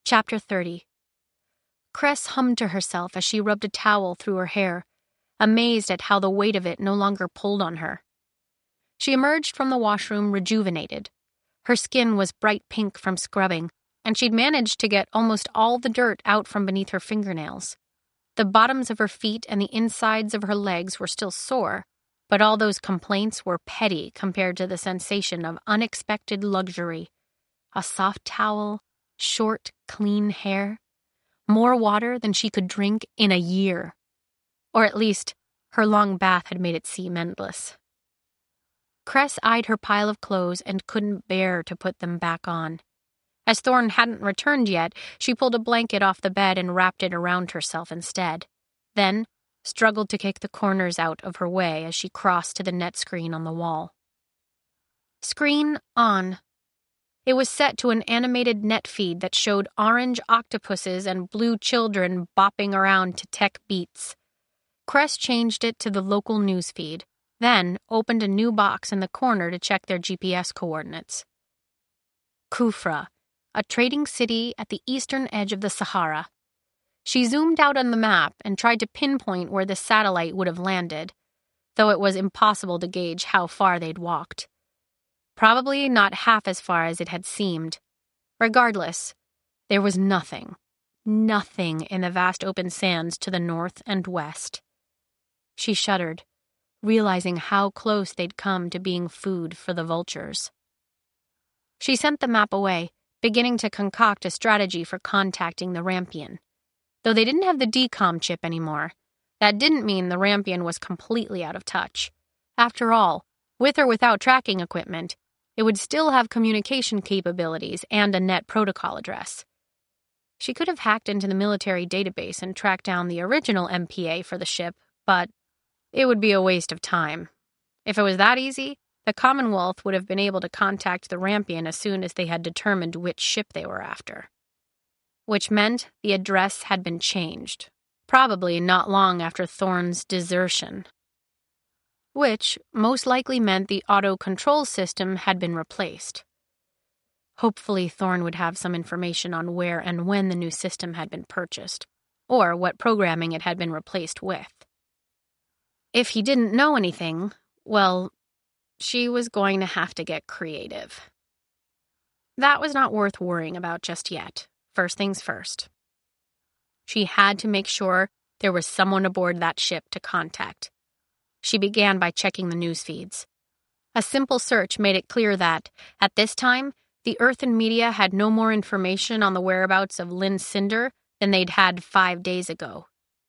Chapter 30. Cress hummed to herself as she rubbed a towel through her hair, amazed at how the weight of it no longer pulled on her. She emerged from the washroom rejuvenated. Her skin was bright pink from scrubbing, and she'd managed to get almost all the dirt out from beneath her fingernails. The bottoms of her feet and the insides of her legs were still sore, but all those complaints were petty compared to the sensation of unexpected luxury. A soft towel, short, clean hair, more water than she could drink in a year. Or at least, her long bath had made it seem endless. Cress eyed her pile of clothes and couldn't bear to put them back on. As Thorn hadn't returned yet, she pulled a blanket off the bed and wrapped it around herself instead. Then, struggled to kick the corners out of her way as she crossed to the net screen on the wall. Screen on. It was set to an animated net feed that showed orange octopuses and blue children bopping around to tech beats. Cress changed it to the local news feed, then opened a new box in the corner to check their GPS coordinates. Kufra, a trading city at the eastern edge of the Sahara. She zoomed out on the map and tried to pinpoint where the satellite would have landed, though it was impossible to gauge how far they'd walked. Probably not half as far as it had seemed. Regardless, there was nothing in the vast open sands to the north and west. She shuddered, realizing how close they'd come to being food for the vultures. She sent the map away, beginning to concoct a strategy for contacting the Rampion. Though they didn't have the DCOM chip anymore, that didn't mean the Rampion was completely out of touch. After all, with or without tracking equipment, it would still have communication capabilities and a net protocol address. She could have hacked into the military database and tracked down the original MPA for the ship, but it would be a waste of time. If it was that easy, the Commonwealth would have been able to contact the Rampion as soon as they had determined which ship they were after. Which meant the address had been changed, probably not long after Thorn's desertion. Which most likely meant the auto-control system had been replaced. Hopefully Thorn would have some information on where and when the new system had been purchased, or what programming it had been replaced with. If he didn't know anything, well, she was going to have to get creative. That was not worth worrying about just yet. First things first. She had to make sure there was someone aboard that ship to contact. She began by checking the news feeds. A simple search made it clear that, at this time, the Earthen media had no more information on the whereabouts of Lynn Cinder than they'd had 5 days ago.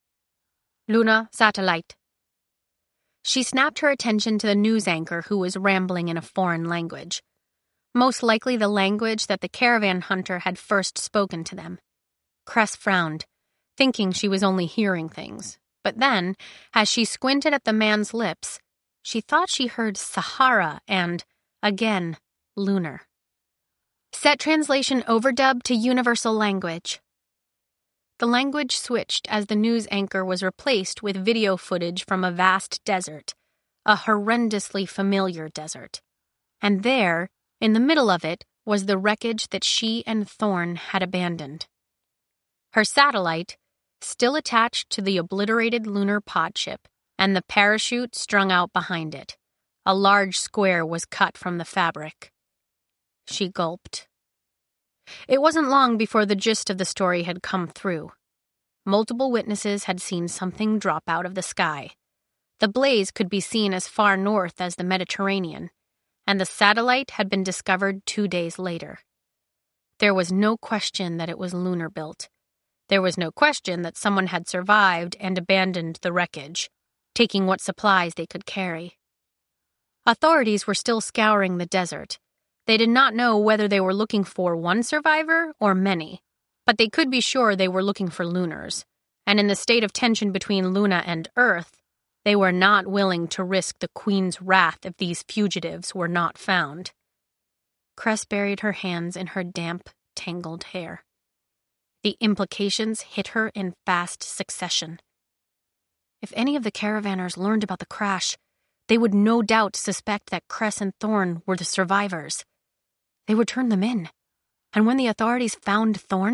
Luna Satellite. She snapped her attention to the news anchor who was rambling in a foreign language. Most likely the language that the caravan hunter had first spoken to them. Cress frowned, thinking she was only hearing things. But then, as she squinted at the man's lips, she thought she heard Sahara and, again, lunar. Set translation overdub to universal language. The language switched as the news anchor was replaced with video footage from a vast desert, a horrendously familiar desert. And there, in the middle of it, was the wreckage that she and Thorn had abandoned. Her satellite, still attached to the obliterated lunar pod ship, and the parachute strung out behind it. A large square was cut from the fabric. She gulped. It wasn't long before the gist of the story had come through. Multiple witnesses had seen something drop out of the sky. The blaze could be seen as far north as the Mediterranean, and the satellite had been discovered 2 days later. There was no question that it was lunar-built. There was no question that someone had survived and abandoned the wreckage, taking what supplies they could carry. Authorities were still scouring the desert. They did not know whether they were looking for one survivor or many, but they could be sure they were looking for lunars, and in the state of tension between Luna and Earth, they were not willing to risk the Queen's wrath if these fugitives were not found. Cress buried her hands in her damp, tangled hair. The implications hit her in fast succession. If any of the caravanners learned about the crash, they would no doubt suspect that Cress and Thorn were the survivors. They would turn them in, and when the authorities found Thorn,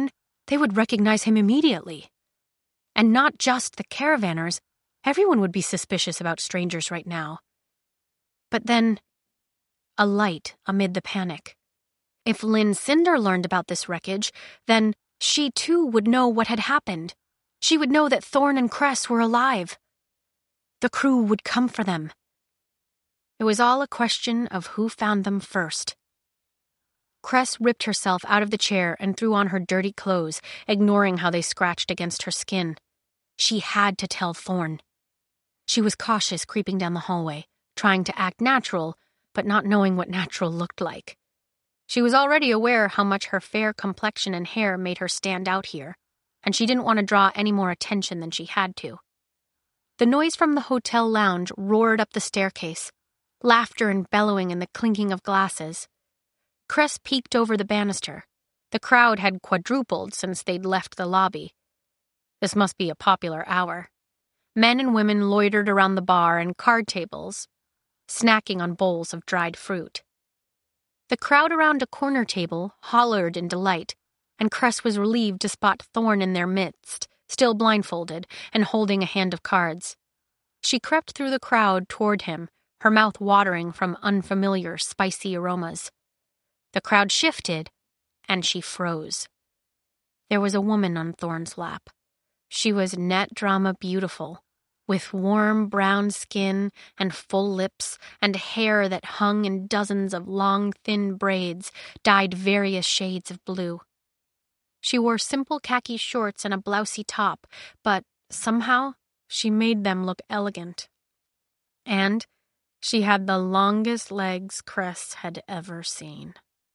They would recognize him immediately. And not just the caravanners. Everyone would be suspicious about strangers right now. But then, a light amid the panic. If Lynn Cinder learned about this wreckage, then she too would know what had happened. She would know that Thorn and Cress were alive. The crew would come for them. It was all a question of who found them first. Cress ripped herself out of the chair and threw on her dirty clothes, ignoring how they scratched against her skin. She had to tell Thorn. She was cautious creeping down the hallway, trying to act natural, but not knowing what natural looked like. She was already aware how much her fair complexion and hair made her stand out here, and she didn't want to draw any more attention than she had to. The noise from the hotel lounge roared up the staircase, laughter and bellowing and the clinking of glasses. Cress peeked over the banister. The crowd had quadrupled since they'd left the lobby. This must be a popular hour. Men and women loitered around the bar and card tables, snacking on bowls of dried fruit. The crowd around a corner table hollered in delight, and Cress was relieved to spot Thorn in their midst, still blindfolded and holding a hand of cards. She crept through the crowd toward him, her mouth watering from unfamiliar, spicy aromas. The crowd shifted, and she froze. There was a woman on Thorn's lap. She was net drama beautiful, with warm brown skin and full lips and hair that hung in dozens of long, thin braids dyed various shades of blue. She wore simple khaki shorts and a blousey top, but somehow she made them look elegant. And she had the longest legs Cress had ever seen.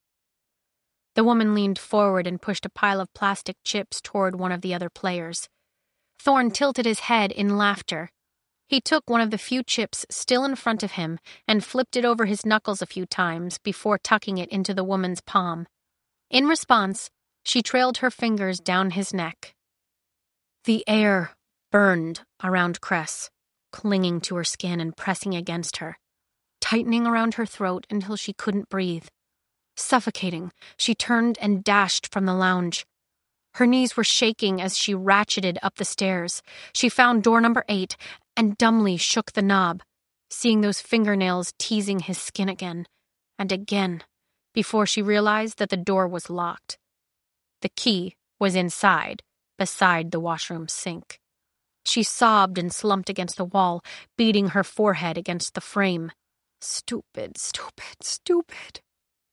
The woman leaned forward and pushed a pile of plastic chips toward one of the other players. Thorn tilted his head in laughter. He took one of the few chips still in front of him and flipped it over his knuckles a few times before tucking it into the woman's palm. In response, she trailed her fingers down his neck. The air burned around Cress, clinging to her skin and pressing against her, tightening around her throat until she couldn't breathe. Suffocating, she turned and dashed from the lounge. Her knees were shaking as she ratcheted up the stairs. She found door number 8 and dumbly shook the knob, seeing those fingernails teasing his skin again and again before she realized that the door was locked. The key was inside, beside the washroom sink. She sobbed and slumped against the wall, beating her forehead against the frame. Stupid, stupid, stupid.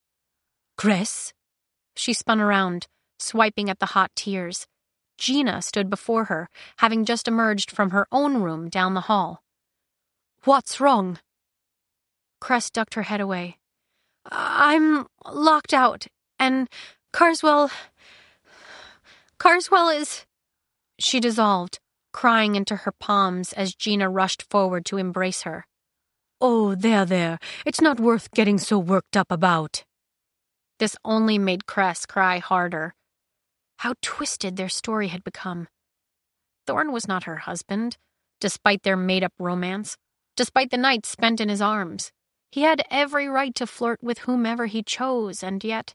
Cress? She spun around, swiping at the hot tears. Gina stood before her, having just emerged from her own room down the hall. What's wrong? Cress ducked her head away. I'm locked out, and Carswell is... She dissolved, crying into her palms as Gina rushed forward to embrace her. Oh, there. It's not worth getting so worked up about. This only made Cress cry harder. How twisted their story had become. Thorn was not her husband, despite their made-up romance, despite the nights spent in his arms. He had every right to flirt with whomever he chose, and yet...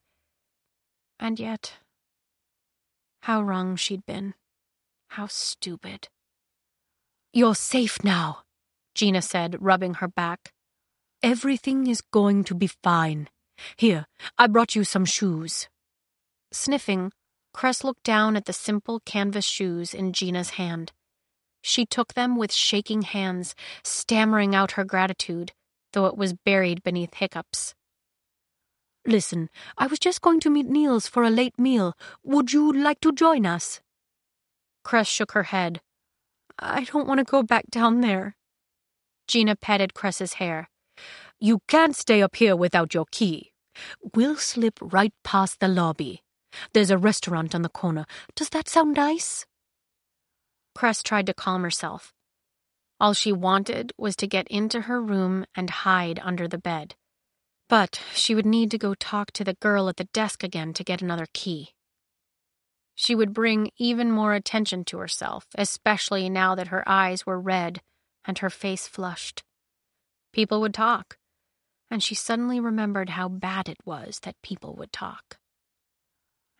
How wrong she'd been. How stupid. You're safe now, Gina said, rubbing her back. Everything is going to be fine. Here, I brought you some shoes. Sniffing, Cress looked down at the simple canvas shoes in Gina's hand. She took them with shaking hands, stammering out her gratitude, though it was buried beneath hiccups. Listen, I was just going to meet Niels for a late meal. Would you like to join us? Cress shook her head. I don't want to go back down there. Gina petted Cress's hair. You can't stay up here without your key. We'll slip right past the lobby. There's a restaurant on the corner. Does that sound nice? Cress tried to calm herself. All she wanted was to get into her room and hide under the bed. But she would need to go talk to the girl at the desk again to get another key. She would bring even more attention to herself, especially now that her eyes were red and her face flushed. People would talk, and she suddenly remembered how bad it was that people would talk.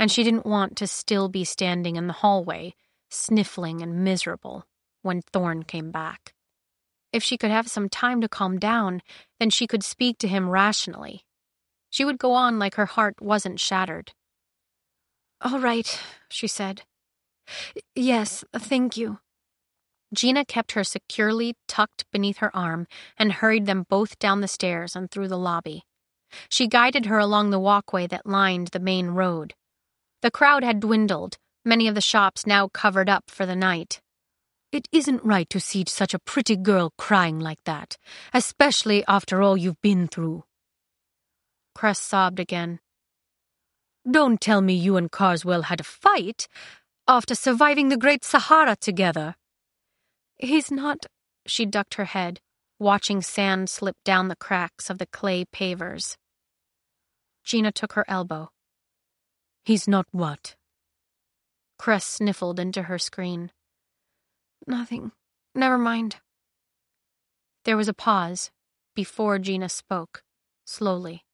and she didn't want to still be standing in the hallway, sniffling and miserable, when Thorne came back. If she could have some time to calm down, then she could speak to him rationally. She would go on like her heart wasn't shattered. "All right," she said. "Yes, thank you." Gina kept her securely tucked beneath her arm and hurried them both down the stairs and through the lobby. She guided her along the walkway that lined the main road. The crowd had dwindled, many of the shops now covered up for the night. "It isn't right to see such a pretty girl crying like that, especially after all you've been through." Cress sobbed again. "Don't tell me you and Carswell had a fight after surviving the Great Sahara together." "He's not—" She ducked her head, watching sand slip down the cracks of the clay pavers. Gina took her elbow. "He's not what?" Cress sniffled into her screen. "Nothing. Never mind." There was a pause before Gina spoke, slowly.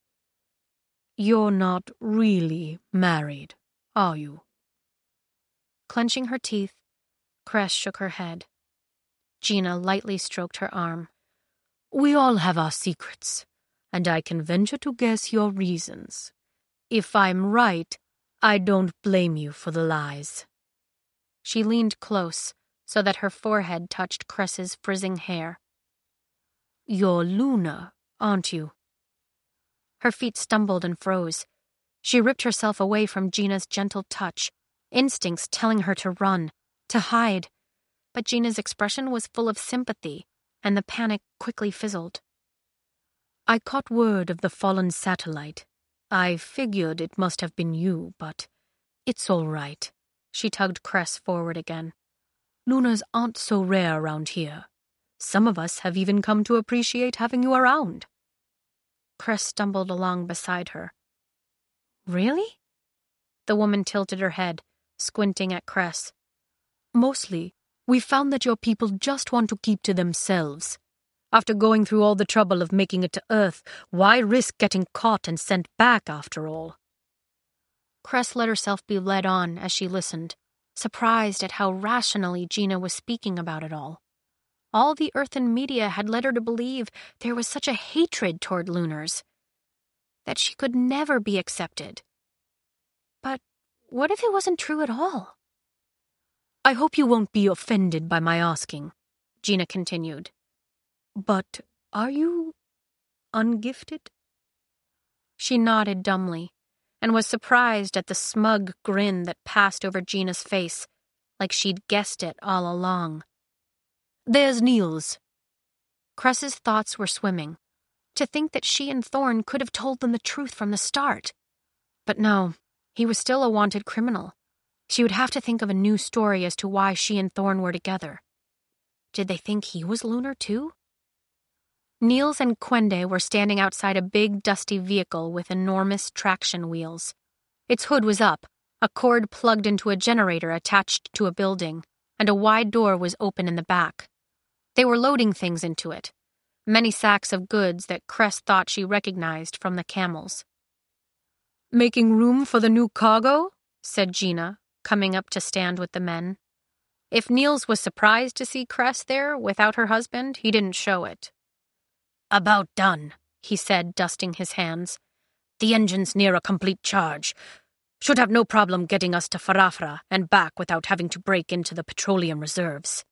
"You're not really married, are you?" Clenching her teeth, Cress shook her head. Gina lightly stroked her arm. "We all have our secrets, and I can venture to guess your reasons. If I'm right, I don't blame you for the lies." She leaned close so that her forehead touched Cress's frizzing hair. "You're Luna, aren't you?" Her feet stumbled and froze. She ripped herself away from Gina's gentle touch, instincts telling her to run, to hide. But Gina's expression was full of sympathy, and the panic quickly fizzled. "I caught word of the fallen satellite. I figured it must have been you, but it's all right." She tugged Cress forward again. "Lunas aren't so rare around here. Some of us have even come to appreciate having you around." Cress stumbled along beside her. "Really?" The woman tilted her head, squinting at Cress. "Mostly, we found that your people just want to keep to themselves. After going through all the trouble of making it to Earth, why risk getting caught and sent back after all?" Cress let herself be led on as she listened, surprised at how rationally Gina was speaking about it all. All the earthen media had led her to believe there was such a hatred toward Lunars, that she could never be accepted. But what if it wasn't true at all? "I hope you won't be offended by my asking," Gina continued. "But are you ungifted?" She nodded dumbly, and was surprised at the smug grin that passed over Gina's face, like she'd guessed it all along. "There's Niels." Cress's thoughts were swimming. To think that she and Thorne could have told them the truth from the start. But no, he was still a wanted criminal. She would have to think of a new story as to why she and Thorne were together. Did they think he was Lunar too? Niels and Quende were standing outside a big, dusty vehicle with enormous traction wheels. Its hood was up, a cord plugged into a generator attached to a building, and a wide door was open in the back. They were loading things into it, many sacks of goods that Cress thought she recognized from the camels. "Making room for the new cargo?" said Gina, coming up to stand with the men. If Niels was surprised to see Cress there without her husband, he didn't show it. "About done," he said, dusting his hands. "The engine's near a complete charge. Should have no problem getting us to Farafra and back without having to break into the petroleum reserves."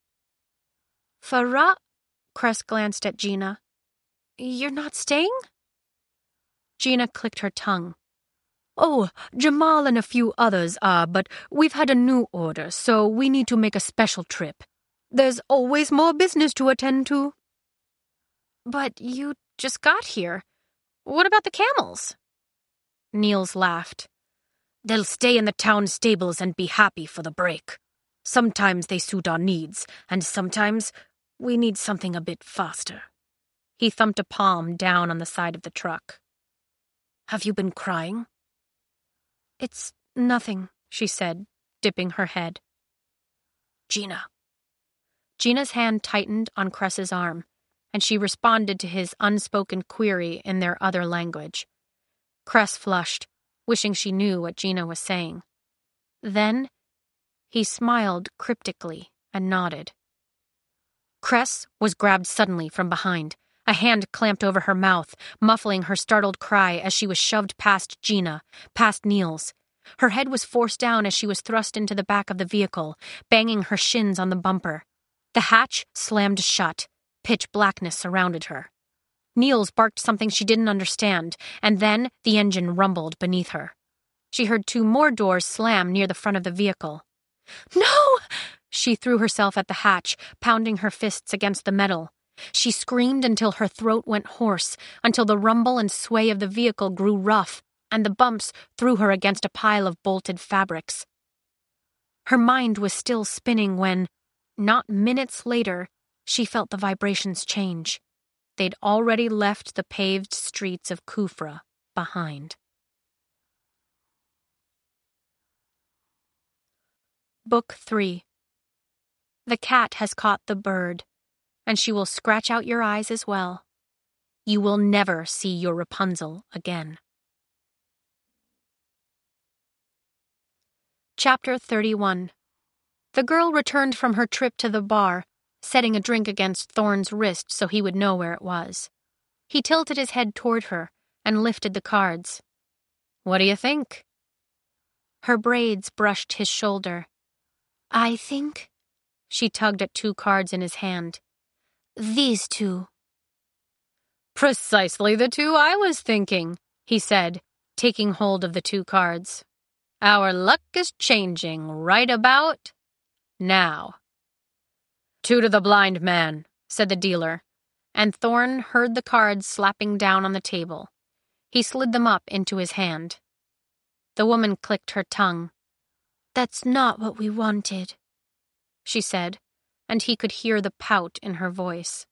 Cress glanced at Gina. "You're not staying?" Gina clicked her tongue. "Oh, Jamal and a few others are, but we've had a new order, so we need to make a special trip. There's always more business to attend to." "But you just got here. What about the camels?" Niels laughed. "They'll stay in the town stables and be happy for the break. Sometimes they suit our needs, and sometimes we need something a bit faster." He thumped a palm down on the side of the truck. "Have you been crying?" "It's nothing," she said, dipping her head. "Gina." Gina's hand tightened on Cress's arm, and she responded to his unspoken query in their other language. Cress flushed, wishing she knew what Gina was saying. Then he smiled cryptically and nodded. Cress was grabbed suddenly from behind. A hand clamped over her mouth, muffling her startled cry as she was shoved past Gina, past Niels. Her head was forced down as she was thrust into the back of the vehicle, banging her shins on the bumper. The hatch slammed shut. Pitch blackness surrounded her. Niels barked something she didn't understand, and then the engine rumbled beneath her. She heard 2 more doors slam near the front of the vehicle. "No!" She threw herself at the hatch, pounding her fists against the metal. She screamed until her throat went hoarse, until the rumble and sway of the vehicle grew rough, and the bumps threw her against a pile of bolted fabrics. Her mind was still spinning when, not minutes later, she felt the vibrations change. They'd already left the paved streets of Kufra behind. Book 3. The cat has caught the bird, and she will scratch out your eyes as well. You will never see your Rapunzel again. Chapter 31. The girl returned from her trip to the bar, setting a drink against Thorne's wrist so he would know where it was. He tilted his head toward her and lifted the cards. "What do you think?" Her braids brushed his shoulder. "I think," she tugged at 2 cards in his hand, "these 2. "Precisely the 2 I was thinking," he said, taking hold of the 2 cards. "Our luck is changing right about now." "2 to the blind man," said the dealer, and Thorne heard the cards slapping down on the table. He slid them up into his hand. The woman clicked her tongue. "That's not what we wanted," she said, and he could hear the pout in her voice.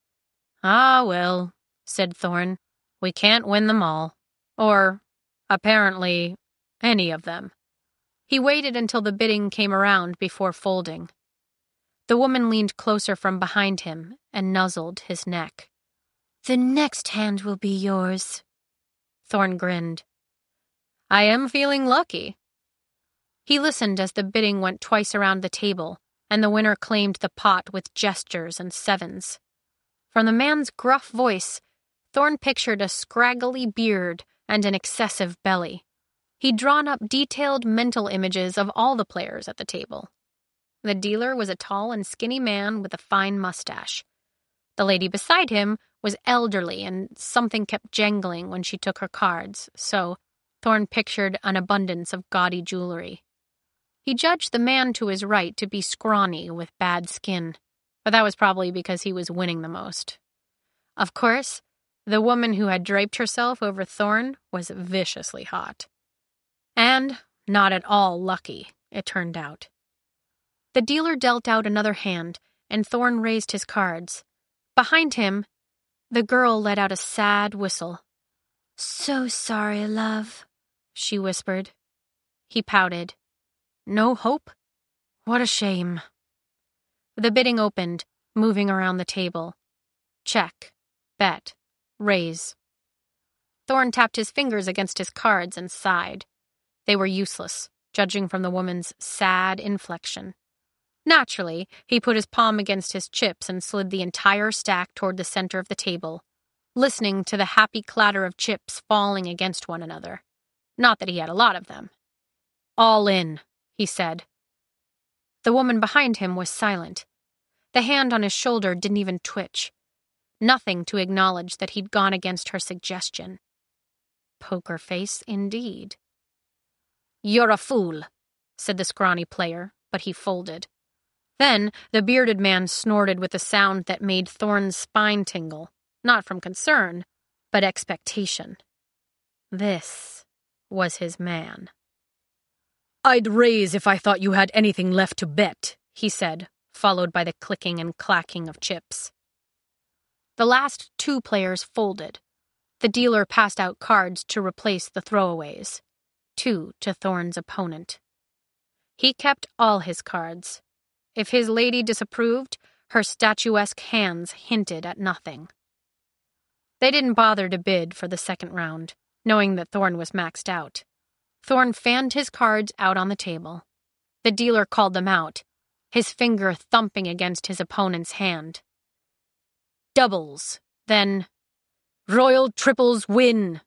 "Ah, well," said Thorne, "we can't win them all. Or, apparently, any of them." He waited until the bidding came around before folding. The woman leaned closer from behind him and nuzzled his neck. "The next hand will be yours." Thorne grinned. "I am feeling lucky." He listened as the bidding went twice around the table, and the winner claimed the pot with gestures and 7s. From the man's gruff voice, Thorne pictured a scraggly beard and an excessive belly. He'd drawn up detailed mental images of all the players at the table. The dealer was a tall and skinny man with a fine mustache. The lady beside him was elderly, and something kept jangling when she took her cards, so Thorne pictured an abundance of gaudy jewelry. He judged the man to his right to be scrawny with bad skin, but that was probably because he was winning the most. Of course, the woman who had draped herself over Thorne was viciously hot. And not at all lucky, it turned out. The dealer dealt out another hand, and Thorne raised his cards. Behind him, the girl let out a sad whistle. "So sorry, love," she whispered. He pouted. "No hope? What a shame." The bidding opened, moving around the table. Check, bet, raise. Thorne tapped his fingers against his cards and sighed. They were useless, judging from the woman's sad inflection. Naturally, he put his palm against his chips and slid the entire stack toward the center of the table, listening to the happy clatter of chips falling against one another. Not that he had a lot of them. "All in," he said. The woman behind him was silent. The hand on his shoulder didn't even twitch. Nothing to acknowledge that he'd gone against her suggestion. Poker face, indeed. "You're a fool," said the scrawny player, but he folded. Then the bearded man snorted with a sound that made Thorne's spine tingle, not from concern, but expectation. This was his man. "I'd raise if I thought you had anything left to bet," he said, followed by the clicking and clacking of chips. The last 2 players folded. The dealer passed out cards to replace the throwaways. 2 to Thorne's opponent. He kept all his cards. If his lady disapproved, her statuesque hands hinted at nothing. They didn't bother to bid for the second round, knowing that Thorne was maxed out. Thorn fanned his cards out on the table. The dealer called them out, his finger thumping against his opponent's hand. Doubles, then royal triples win.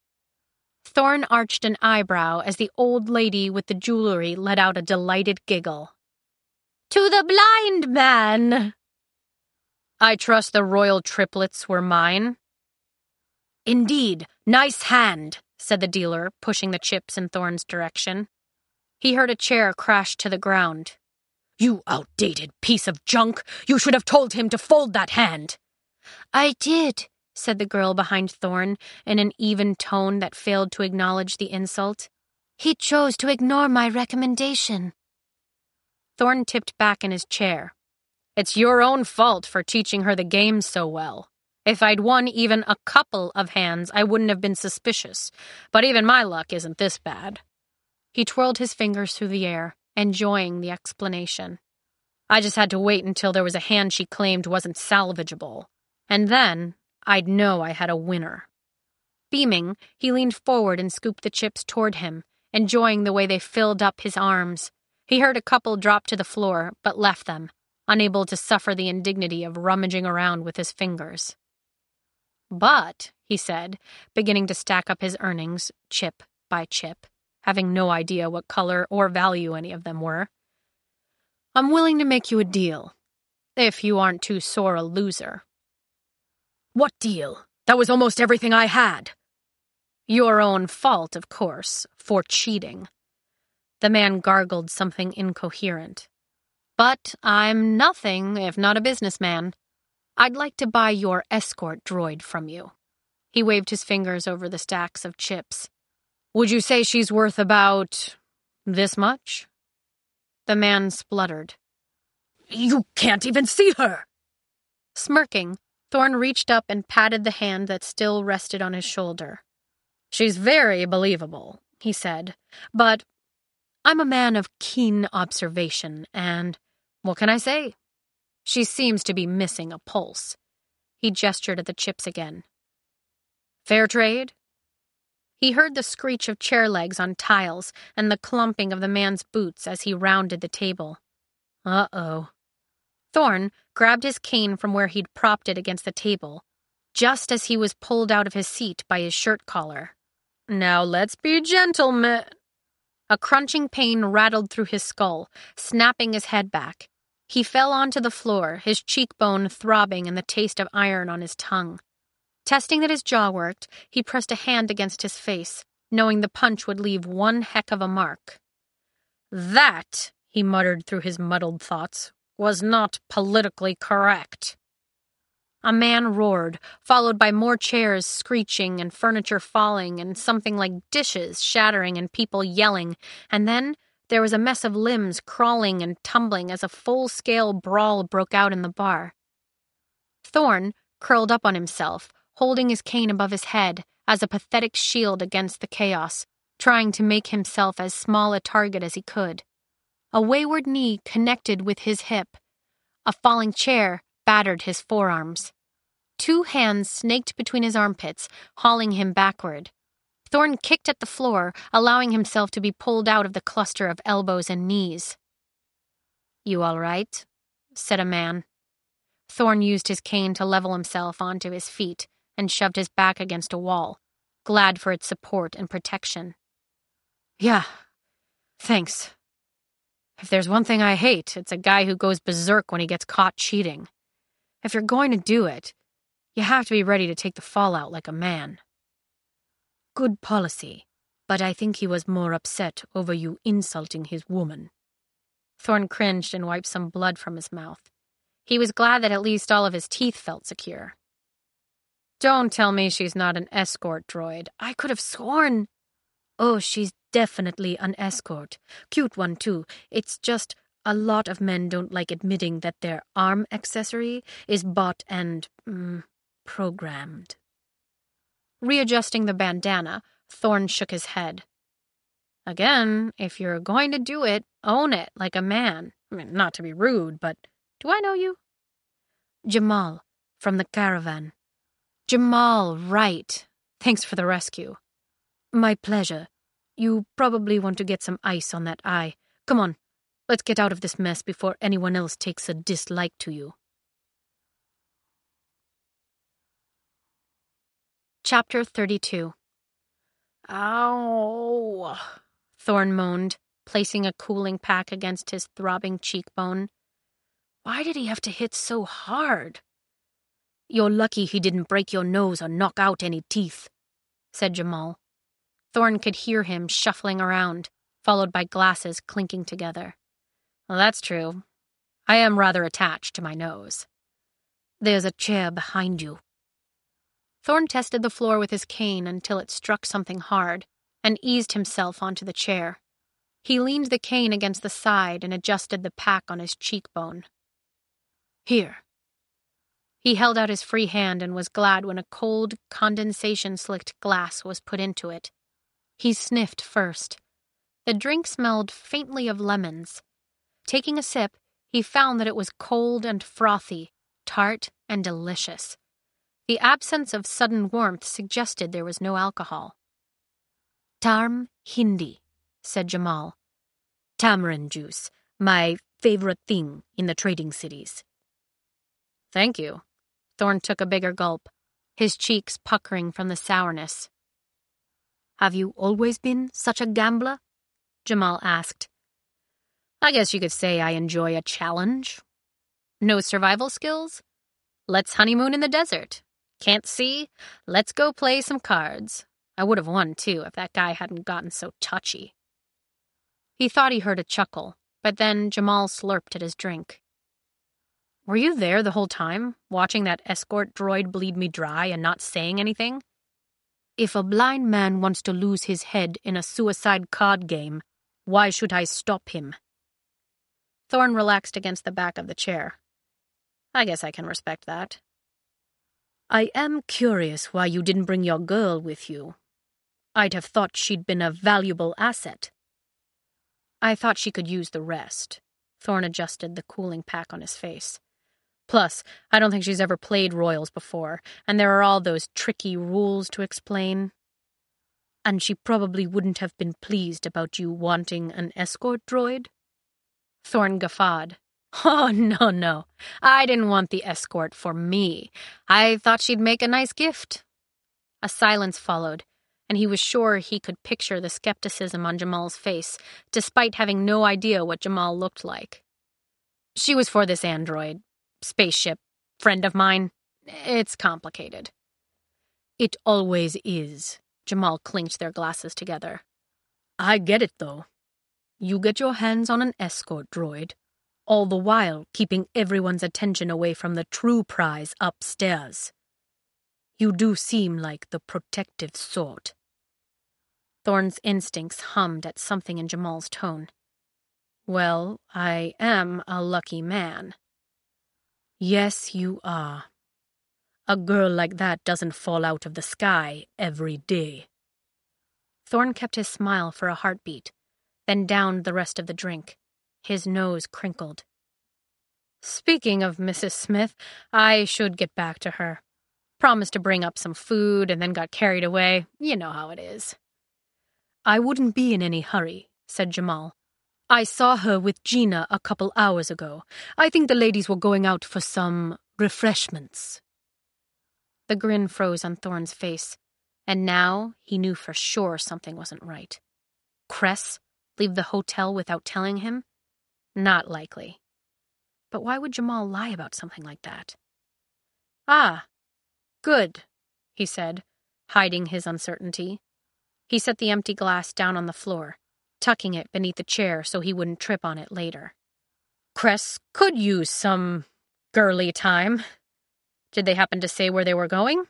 Thorn arched an eyebrow as the old lady with the jewelry let out a delighted giggle. To the blind man! I trust the royal triplets were mine. Indeed, nice hand, said the dealer, pushing the chips in Thorn's direction. He heard a chair crash to the ground. You outdated piece of junk! You should have told him to fold that hand! I did, said the girl behind Thorn in an even tone that failed to acknowledge the insult. He chose to ignore my recommendation. Thorn tipped back in his chair. It's your own fault for teaching her the game so well. If I'd won even a couple of hands, I wouldn't have been suspicious, but even my luck isn't this bad. He twirled his fingers through the air, enjoying the explanation. I just had to wait until there was a hand she claimed wasn't salvageable, and then I'd know I had a winner. Beaming, he leaned forward and scooped the chips toward him, enjoying the way they filled up his arms. He heard a couple drop to the floor, but left them, unable to suffer the indignity of rummaging around with his fingers. But, he said, beginning to stack up his earnings, chip by chip, having no idea what color or value any of them were, I'm willing to make you a deal, if you aren't too sore a loser. What deal? That was almost everything I had. Your own fault, of course, for cheating. The man gargled something incoherent. But I'm nothing if not a businessman. I'd like to buy your escort droid from you. He waved his fingers over the stacks of chips. Would you say she's worth about this much? The man spluttered. You can't even see her! Smirking, Thorn reached up and patted the hand that still rested on his shoulder. She's very believable, he said, but I'm a man of keen observation, and what can I say? She seems to be missing a pulse. He gestured at the chips again. Fair trade? He heard the screech of chair legs on tiles and the clumping of the man's boots as he rounded the table. Uh-oh. Thorn grabbed his cane from where he'd propped it against the table, just as he was pulled out of his seat by his shirt collar. Now let's be gentlemen. A crunching pain rattled through his skull, snapping his head back. He fell onto the floor, his cheekbone throbbing and the taste of iron on his tongue. Testing that his jaw worked, he pressed a hand against his face, knowing the punch would leave one heck of a mark. That, he muttered through his muddled thoughts, was not politically correct. A man roared, followed by more chairs screeching and furniture falling and something like dishes shattering and people yelling, and then there was a mess of limbs crawling and tumbling as a full-scale brawl broke out in the bar. Thorn curled up on himself, holding his cane above his head as a pathetic shield against the chaos, trying to make himself as small a target as he could. A wayward knee connected with his hip. A falling chair battered his forearms. Two hands snaked between his armpits, hauling him backward. Thorn kicked at the floor, allowing himself to be pulled out of the cluster of elbows and knees. You all right? Said a man. Thorn used his cane to level himself onto his feet and shoved his back against a wall, glad for its support and protection. Yeah, thanks. If there's one thing I hate, it's a guy who goes berserk when he gets caught cheating. If you're going to do it, you have to be ready to take the fallout like a man. Good policy, but I think he was more upset over you insulting his woman. Thorn cringed and wiped some blood from his mouth. He was glad that at least all of his teeth felt secure. Don't tell me she's not an escort droid. I could have sworn. Oh, she's definitely an escort. Cute one, too. It's just a lot of men don't like admitting that their arm accessory is bought and, programmed. Readjusting the bandana, Thorn shook his head. Again, if you're going to do it, own it like a man. I mean, not to be rude, but do I know you? Jamal, from the caravan. Jamal, right. Thanks for the rescue. My pleasure. You probably want to get some ice on that eye. Come on, let's get out of this mess before anyone else takes a dislike to you. Chapter 32. Ow, Thorn moaned, placing a cooling pack against his throbbing cheekbone. Why did he have to hit so hard? You're lucky he didn't break your nose or knock out any teeth, said Jamal. Thorn could hear him shuffling around, followed by glasses clinking together. Well, that's true. I am rather attached to my nose. There's a chair behind you. Thorn tested the floor with his cane until it struck something hard, and eased himself onto the chair. He leaned the cane against the side and adjusted the pack on his cheekbone. Here. He held out his free hand and was glad when a cold, condensation-slicked glass was put into it. He sniffed first. The drink smelled faintly of lemons. Taking a sip, he found that it was cold and frothy, tart and delicious. The absence of sudden warmth suggested there was no alcohol. Tarm Hindi, said Jamal. Tamarind juice, my favorite thing in the trading cities. Thank you. Thorn took a bigger gulp, his cheeks puckering from the sourness. Have you always been such a gambler? Jamal asked. I guess you could say I enjoy a challenge. No survival skills? Let's honeymoon in the desert. Can't see? Let's go play some cards. I would have won, too, if that guy hadn't gotten so touchy. He thought he heard a chuckle, but then Jamal slurped at his drink. Were you there the whole time, watching that escort droid bleed me dry and not saying anything? If a blind man wants to lose his head in a suicide card game, why should I stop him? Thorn relaxed against the back of the chair. I guess I can respect that. I am curious why you didn't bring your girl with you. I'd have thought she'd been a valuable asset. I thought she could use the rest. Thorn adjusted the cooling pack on his face. Plus, I don't think she's ever played Royals before, and there are all those tricky rules to explain. And she probably wouldn't have been pleased about you wanting an escort droid? Thorn guffawed. Oh, no. I didn't want the escort for me. I thought she'd make a nice gift. A silence followed, and he was sure he could picture the skepticism on Jamal's face, despite having no idea what Jamal looked like. She was for this android, spaceship, friend of mine. It's complicated. It always is. Jamal clinked their glasses together. I get it, though. You get your hands on an escort droid, all the while keeping everyone's attention away from the true prize upstairs. You do seem like the protective sort. Thorn's instincts hummed at something in Jamal's tone. Well, I am a lucky man. Yes, you are. A girl like that doesn't fall out of the sky every day. Thorn kept his smile for a heartbeat, then downed the rest of the drink. His nose crinkled. Speaking of Mrs. Smith, I should get back to her. Promised to bring up some food and then got carried away. You know how it is. I wouldn't be in any hurry, said Jamal. I saw her with Gina a couple hours ago. I think the ladies were going out for some refreshments. The grin froze on Thorn's face, and now he knew for sure something wasn't right. Cress leave the hotel without telling him? Not likely. But why would Jamal lie about something like that? Ah, good, he said, hiding his uncertainty. He set the empty glass down on the floor, tucking it beneath the chair so he wouldn't trip on it later. Cress could use some girly time. Did they happen to say where they were going?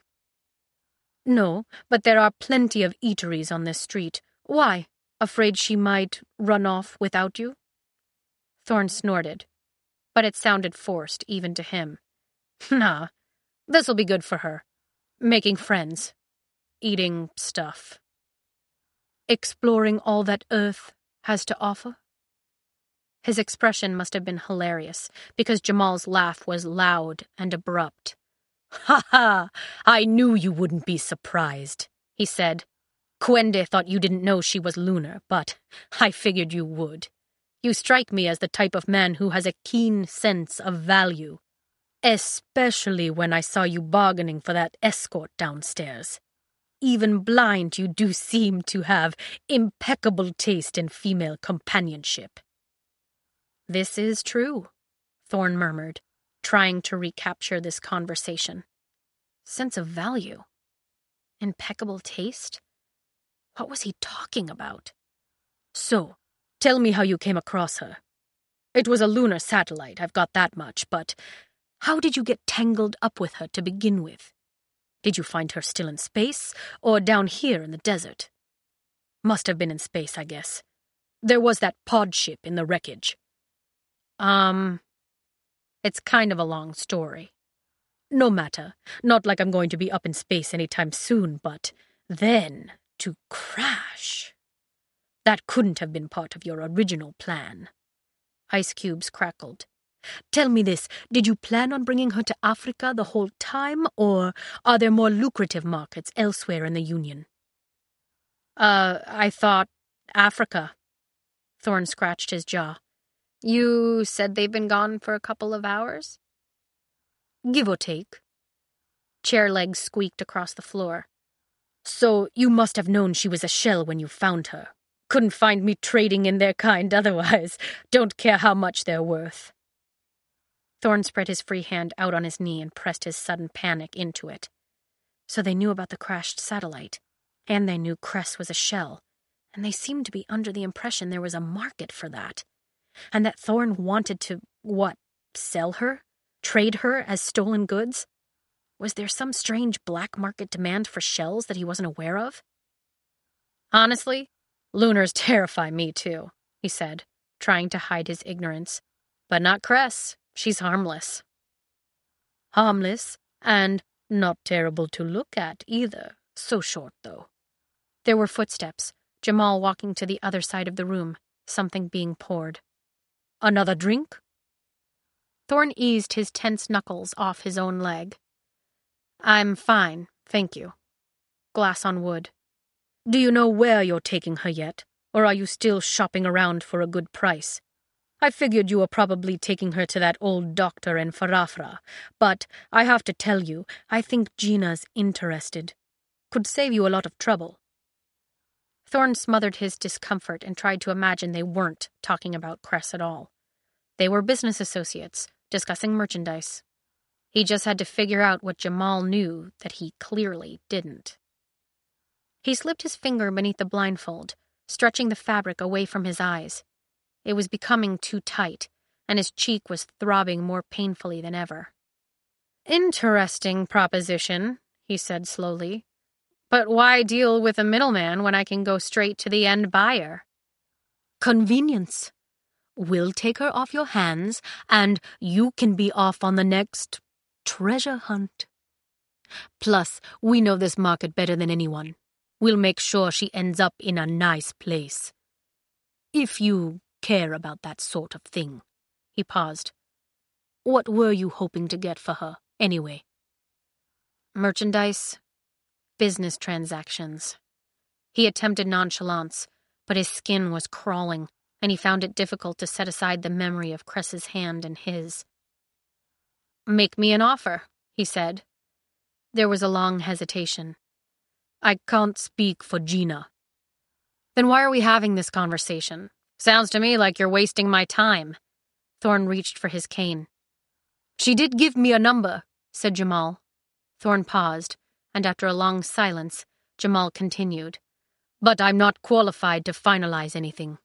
No, but there are plenty of eateries on this street. Why? Afraid she might run off without you? Thorn snorted, but it sounded forced even to him. Nah, this'll be good for her. Making friends. Eating stuff. Exploring all that Earth has to offer? His expression must have been hilarious, because Jamal's laugh was loud and abrupt. Ha ha! I knew you wouldn't be surprised, he said. Quende thought you didn't know she was lunar, but I figured you would. You strike me as the type of man who has a keen sense of value, especially when I saw you bargaining for that escort downstairs. Even blind, you do seem to have impeccable taste in female companionship. This is true, Thorn murmured, trying to recapture this conversation. Sense of value? Impeccable taste? What was he talking about? So, tell me how you came across her. It was a lunar satellite, I've got that much, but how did you get tangled up with her to begin with? Did you find her still in space, or down here in the desert? Must have been in space, I guess. There was that pod ship in the wreckage. It's kind of a long story. No matter, not like I'm going to be up in space anytime soon, but then to crash. That couldn't have been part of your original plan. Ice cubes crackled. Tell me this, did you plan on bringing her to Africa the whole time, or are there more lucrative markets elsewhere in the Union? I thought Africa. Thorn scratched his jaw. You said they've been gone for a couple of hours? Give or take. Chair legs squeaked across the floor. So you must have known she was a shell when you found her. Couldn't find me trading in their kind otherwise. Don't care how much they're worth. Thorn spread his free hand out on his knee and pressed his sudden panic into it. So they knew about the crashed satellite, and they knew Cress was a shell, and they seemed to be under the impression there was a market for that, and that Thorn wanted to, sell her? Trade her as stolen goods? Was there some strange black market demand for shells that he wasn't aware of? Honestly, lunars terrify me too, he said, trying to hide his ignorance. But not Cress. She's harmless. Harmless, and not terrible to look at either. So short, though. There were footsteps, Jamal walking to the other side of the room, something being poured. Another drink? Thorn eased his tense knuckles off his own leg. I'm fine, thank you. Glass on wood. Do you know where you're taking her yet, or are you still shopping around for a good price? I figured you were probably taking her to that old doctor in Farafra, but I have to tell you, I think Gina's interested. Could save you a lot of trouble. Thorn smothered his discomfort and tried to imagine they weren't talking about Cress at all. They were business associates, discussing merchandise. He just had to figure out what Jamal knew that he clearly didn't. He slipped his finger beneath the blindfold, stretching the fabric away from his eyes. It was becoming too tight, and his cheek was throbbing more painfully than ever. Interesting proposition, he said slowly. But why deal with a middleman when I can go straight to the end buyer? Convenience. We'll take her off your hands, and you can be off on the next treasure hunt. Plus, we know this market better than anyone. We'll make sure she ends up in a nice place. If you care about that sort of thing. He paused. What were you hoping to get for her, anyway? Merchandise. Business transactions. He attempted nonchalance, but his skin was crawling, and he found it difficult to set aside the memory of Cress's hand in his. Make me an offer, he said. There was a long hesitation. I can't speak for Gina. Then why are we having this conversation? Sounds to me like you're wasting my time. Thorn reached for his cane. She did give me a number, said Jamal. Thorn paused, and after a long silence, Jamal continued. But I'm not qualified to finalize anything.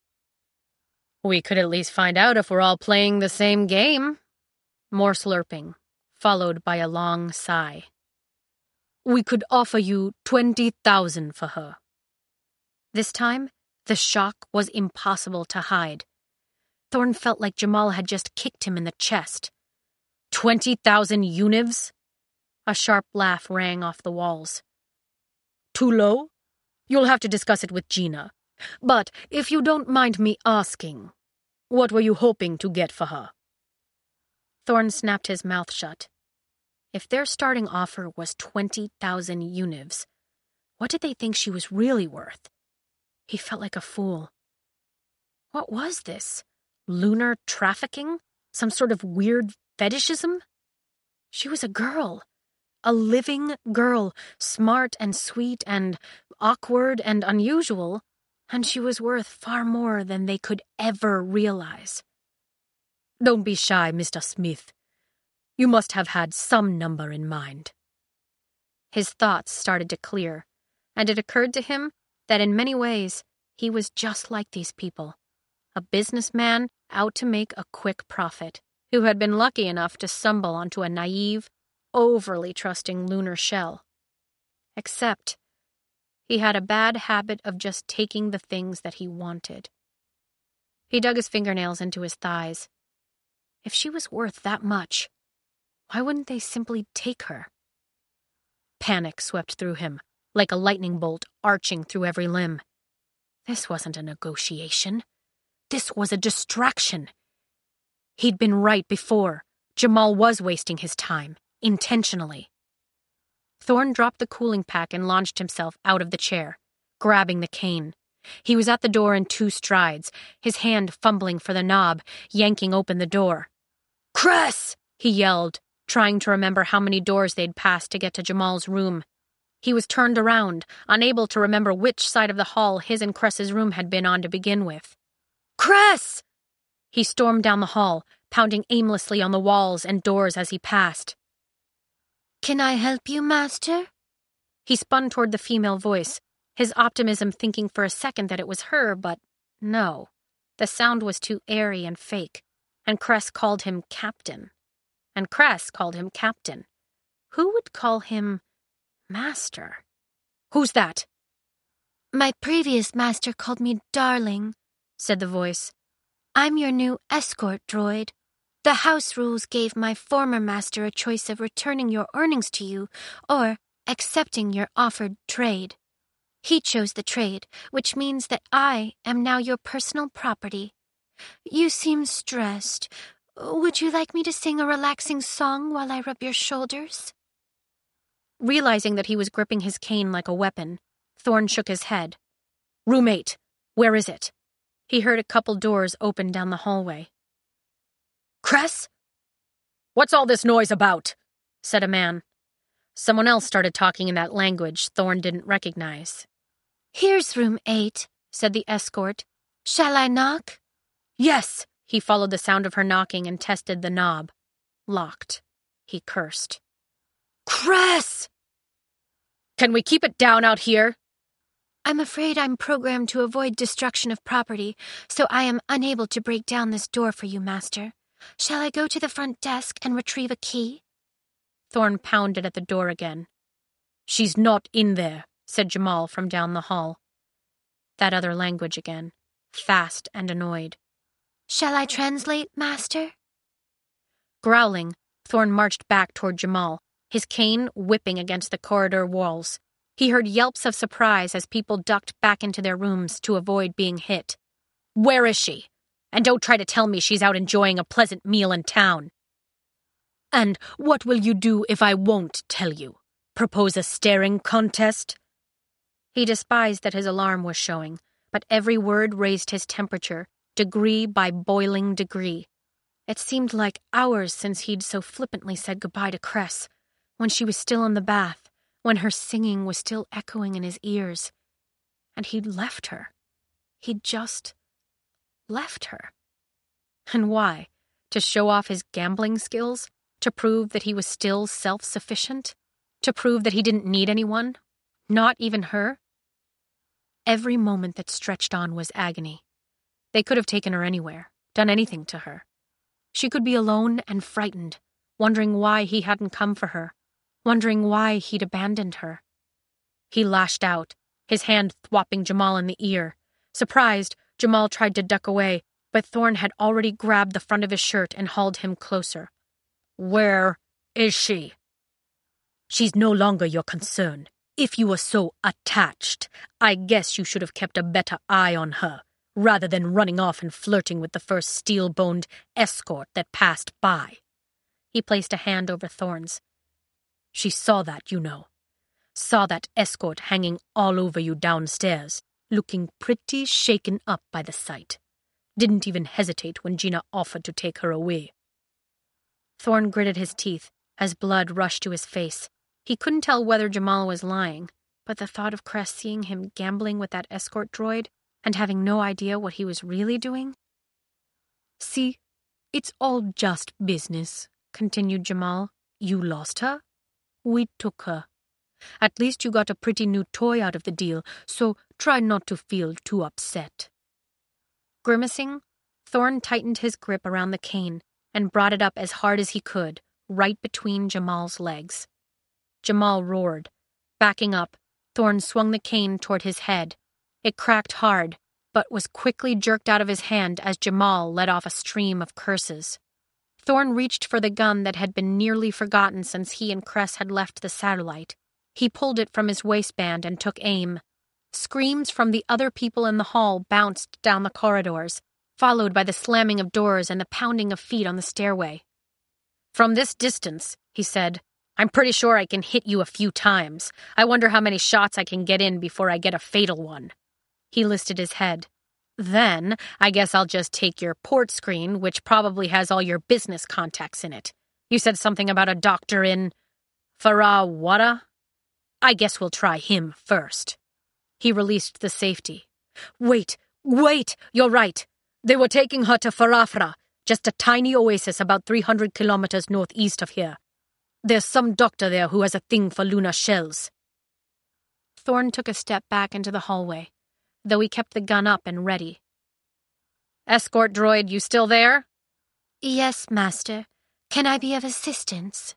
We could at least find out if we're all playing the same game. More slurping, followed by a long sigh. We could offer you 20,000 for her. This time, the shock was impossible to hide. Thorn felt like Jamal had just kicked him in the chest. 20,000 univs? A sharp laugh rang off the walls. Too low? You'll have to discuss it with Gina. But if you don't mind me asking, what were you hoping to get for her? Thorn snapped his mouth shut. If their starting offer was 20,000 univs, What did they think she was really worth? He felt like a fool. What was this? Lunar trafficking? Some sort of weird fetishism? She was a girl. A living girl, smart and sweet and awkward and unusual, and she was worth far more than they could ever realize. Don't be shy, Mr. Smith. You must have had some number in mind. His thoughts started to clear, and it occurred to him that in many ways he was just like these people, a businessman out to make a quick profit, who had been lucky enough to stumble onto a naive, overly trusting lunar shell. Except he had a bad habit of just taking the things that he wanted. He dug his fingernails into his thighs. If she was worth that much, why wouldn't they simply take her? Panic swept through him, like a lightning bolt arching through every limb. This wasn't a negotiation. This was a distraction. He'd been right before. Jamal was wasting his time, intentionally. Thorne dropped the cooling pack and launched himself out of the chair, grabbing the cane. He was at the door in 2 strides, his hand fumbling for the knob, yanking open the door. "Cress!" he yelled, trying to remember how many doors they'd passed to get to Jamal's room. He was turned around, unable to remember which side of the hall his and Cress's room had been on to begin with. "Cress!" He stormed down the hall, pounding aimlessly on the walls and doors as he passed. "Can I help you, master?" He spun toward the female voice, his optimism thinking for a second that it was her, but no. The sound was too airy and fake, and Cress called him Captain. And Cress called him Captain. Who would call him Master? "Who's that?" "My previous master called me Darling," said the voice. "I'm your new escort droid. The house rules gave my former master a choice of returning your earnings to you or accepting your offered trade. He chose the trade, which means that I am now your personal property. You seem stressed. Would you like me to sing a relaxing song while I rub your shoulders?" Realizing that he was gripping his cane like a weapon, Thorne shook his head. "Room 8, where is it?" He heard a couple doors open down the hallway. "Cress?" "What's all this noise about?" said a man. Someone else started talking in that language Thorne didn't recognize. "Here's room 8, said the escort. "Shall I knock?" "Yes." He followed the sound of her knocking and tested the knob. Locked. He cursed. "Cress!" "Can we keep it down out here?" "I'm afraid I'm programmed to avoid destruction of property, so I am unable to break down this door for you, master. Shall I go to the front desk and retrieve a key?" Thorne pounded at the door again. "She's not in there," said Jamal from down the hall. That other language again, fast and annoyed. "Shall I translate, master?" Growling, Thorne marched back toward Jamal, his cane whipping against the corridor walls. He heard yelps of surprise as people ducked back into their rooms to avoid being hit. "Where is she? And don't try to tell me she's out enjoying a pleasant meal in town." "And what will you do if I won't tell you? Propose a staring contest?" He despised that his alarm was showing, but every word raised his temperature, degree by boiling degree. It seemed like hours since he'd so flippantly said goodbye to Cress, when she was still in the bath, when her singing was still echoing in his ears. And he'd left her. He'd just left her. And why? To show off his gambling skills? To prove that he was still self-sufficient? To prove that he didn't need anyone? Not even her? Every moment that stretched on was agony. They could have taken her anywhere, done anything to her. She could be alone and frightened, wondering why he hadn't come for her, wondering why he'd abandoned her. He lashed out, his hand thwopping Jamal in the ear. Surprised, Jamal tried to duck away, but Thorne had already grabbed the front of his shirt and hauled him closer. "Where is she?" "She's no longer your concern. If you were so attached, I guess you should have kept a better eye on her, rather than running off and flirting with the first steel-boned escort that passed by." He placed a hand over Thorne's. "She saw that, you know. Saw that escort hanging all over you downstairs, looking pretty shaken up by the sight. Didn't even hesitate when Gina offered to take her away. Thorne gritted his teeth as blood rushed to his face. He couldn't tell whether Jamal was lying, but the thought of Cress seeing him gambling with that escort droid and having no idea what he was really doing. See, it's all just business, continued Jamal. You lost her? We took her. At least you got a pretty new toy out of the deal, so try not to feel too upset. Grimacing, Thorne tightened his grip around the cane and brought it up as hard as he could, right between Jamal's legs. Jamal roared. Backing up, Thorne swung the cane toward his head. It cracked hard, but was quickly jerked out of his hand as Jamal let off a stream of curses. Thorne reached for the gun that had been nearly forgotten since he and Cress had left the satellite. He pulled it from his waistband and took aim. Screams from the other people in the hall bounced down the corridors, followed by the slamming of doors and the pounding of feet on the stairway. From this distance, he said, I'm pretty sure I can hit you a few times. I wonder how many shots I can get in before I get a fatal one. He lifted his head. Then, I guess I'll just take your port screen, which probably has all your business contacts in it. You said something about a doctor in Farawada? I guess we'll try him first. He released the safety. Wait, you're right. They were taking her to Farafra, just a tiny oasis about 300 kilometers northeast of here. There's some doctor there who has a thing for lunar shells. Thorne took a step back into the hallway, though he kept the gun up and ready. Escort droid, you still there? Yes, Master. Can I be of assistance?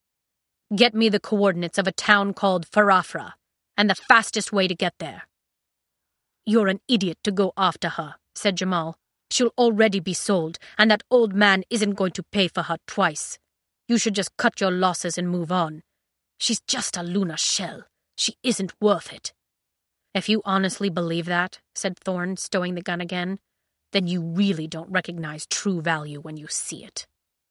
Get me the coordinates of a town called Farafra, and the fastest way to get there. You're an idiot to go after her, said Jamal. She'll already be sold, and that old man isn't going to pay for her twice. You should just cut your losses and move on. She's just a lunar shell. She isn't worth it. If you honestly believe that, said Thorne, stowing the gun again, then you really don't recognize true value when you see it.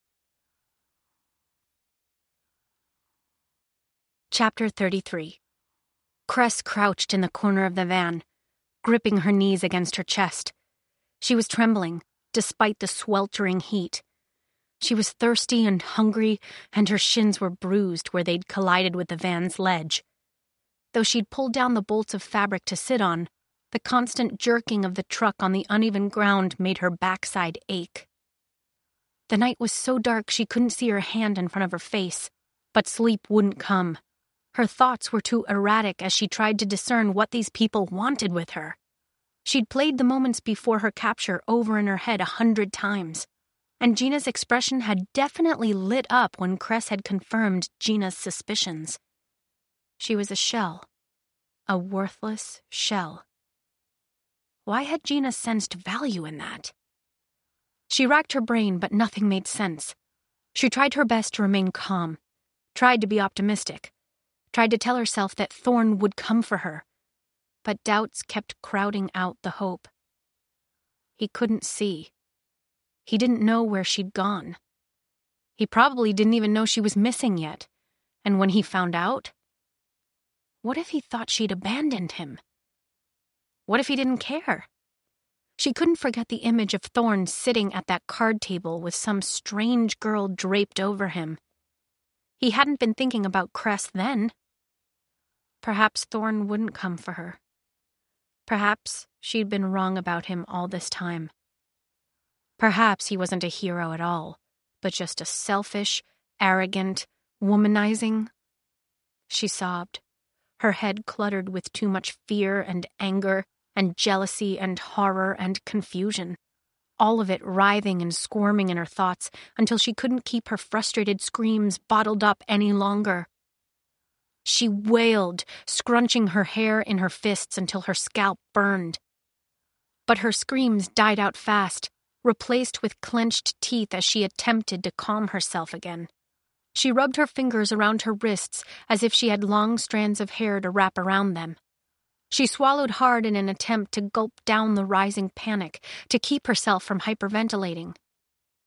Chapter 33. Cress crouched in the corner of the van, gripping her knees against her chest. She was trembling, despite the sweltering heat. She was thirsty and hungry, and her shins were bruised where they'd collided with the van's ledge. Though she'd pulled down the bolts of fabric to sit on, the constant jerking of the truck on the uneven ground made her backside ache. The night was so dark she couldn't see her hand in front of her face, but sleep wouldn't come. Her thoughts were too erratic as she tried to discern what these people wanted with her. She'd played the moments before her capture over in her head 100 times, and Gina's expression had definitely lit up when Cress had confirmed Gina's suspicions. She was a shell. A worthless shell. Why had Gina sensed value in that? She racked her brain, but nothing made sense. She tried her best to remain calm, tried to be optimistic, tried to tell herself that Thorne would come for her, but doubts kept crowding out the hope. He couldn't see. He didn't know where she'd gone. He probably didn't even know she was missing yet, and when he found out, what if he thought she'd abandoned him? What if he didn't care? She couldn't forget the image of Thorne sitting at that card table with some strange girl draped over him. He hadn't been thinking about Cress then. Perhaps Thorne wouldn't come for her. Perhaps she'd been wrong about him all this time. Perhaps he wasn't a hero at all, but just a selfish, arrogant, womanizing. She sobbed, her head cluttered with too much fear and anger and jealousy and horror and confusion, all of it writhing and squirming in her thoughts until she couldn't keep her frustrated screams bottled up any longer. She wailed, scrunching her hair in her fists until her scalp burned. But her screams died out fast, replaced with clenched teeth as she attempted to calm herself again. She rubbed her fingers around her wrists as if she had long strands of hair to wrap around them. She swallowed hard in an attempt to gulp down the rising panic, to keep herself from hyperventilating.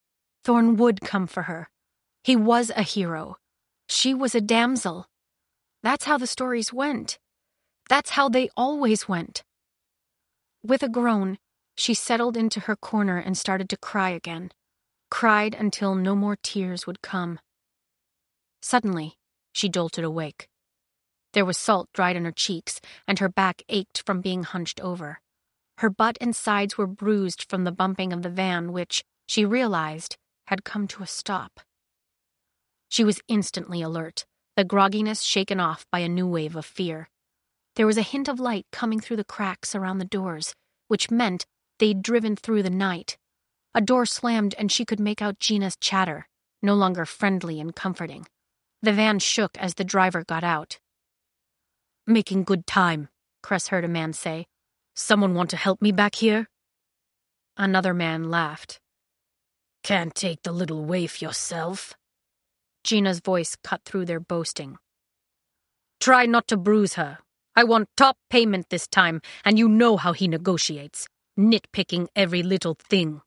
Thorne would come for her. He was a hero. She was a damsel. That's how the stories went. That's how they always went. With a groan, she settled into her corner and started to cry again. Cried until no more tears would come. Suddenly, she jolted awake. There was salt dried on her cheeks, and her back ached from being hunched over. Her butt and sides were bruised from the bumping of the van, which, she realized, had come to a stop. She was instantly alert, the grogginess shaken off by a new wave of fear. There was a hint of light coming through the cracks around the doors, which meant they'd driven through the night. A door slammed and she could make out Gina's chatter, no longer friendly and comforting. The van shook as the driver got out. "Making good time," Cress heard a man say. "Someone want to help me back here?" Another man laughed. "Can't take the little waif yourself." Gina's voice cut through their boasting. "Try not to bruise her. I want top payment this time, and you know how he negotiates, nitpicking every little thing."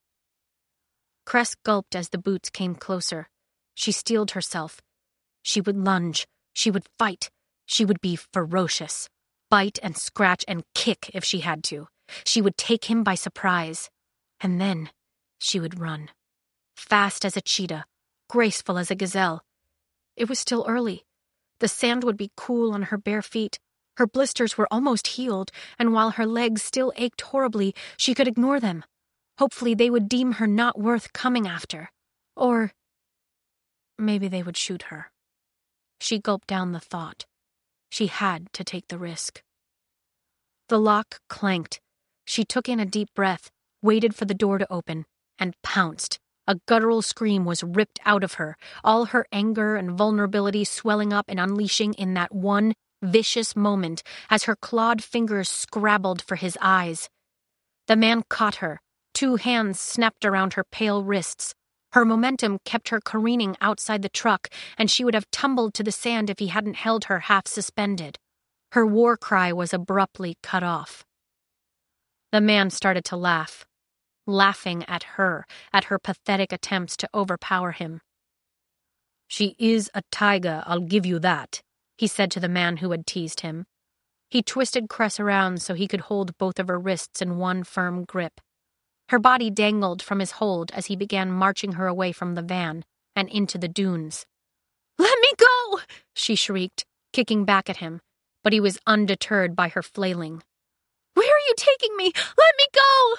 Cress gulped as the boots came closer. She steeled herself. She would lunge. She would fight. She would be ferocious. Bite and scratch and kick if she had to. She would take him by surprise. And then she would run. Fast as a cheetah, graceful as a gazelle. It was still early. The sand would be cool on her bare feet. Her blisters were almost healed, and while her legs still ached horribly, she could ignore them. Hopefully they would deem her not worth coming after. Or maybe they would shoot her. She gulped down the thought. She had to take the risk. The lock clanked. She took in a deep breath, waited for the door to open, and pounced. A guttural scream was ripped out of her, all her anger and vulnerability swelling up and unleashing in that one vicious moment as her clawed fingers scrabbled for his eyes. The man caught her. 2 hands snapped around her pale wrists. Her momentum kept her careening outside the truck, and she would have tumbled to the sand if he hadn't held her half suspended. Her war cry was abruptly cut off. The man started to laugh, laughing at her pathetic attempts to overpower him. "She is a tiger, I'll give you that," he said to the man who had teased him. He twisted Cress around so he could hold both of her wrists in one firm grip. Her body dangled from his hold as he began marching her away from the van and into the dunes. "Let me go!" she shrieked, kicking back at him, but he was undeterred by her flailing. "Where are you taking me? Let me go!"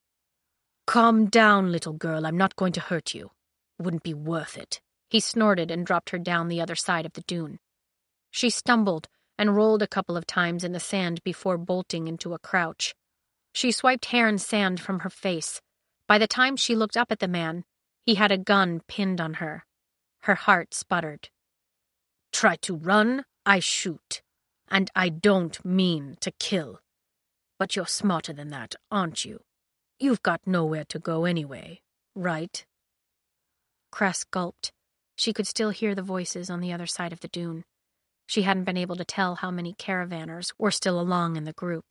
"Calm down, little girl. I'm not going to hurt you. Wouldn't be worth it." He snorted and dropped her down the other side of the dune. She stumbled and rolled a couple of times in the sand before bolting into a crouch. She swiped hair and sand from her face. By the time she looked up at the man, he had a gun pinned on her. Her heart sputtered. "Try to run, I shoot. And I don't mean to kill. But you're smarter than that, aren't you? You've got nowhere to go anyway, right?" Cress gulped. She could still hear the voices on the other side of the dune. She hadn't been able to tell how many caravanners were still along in the group.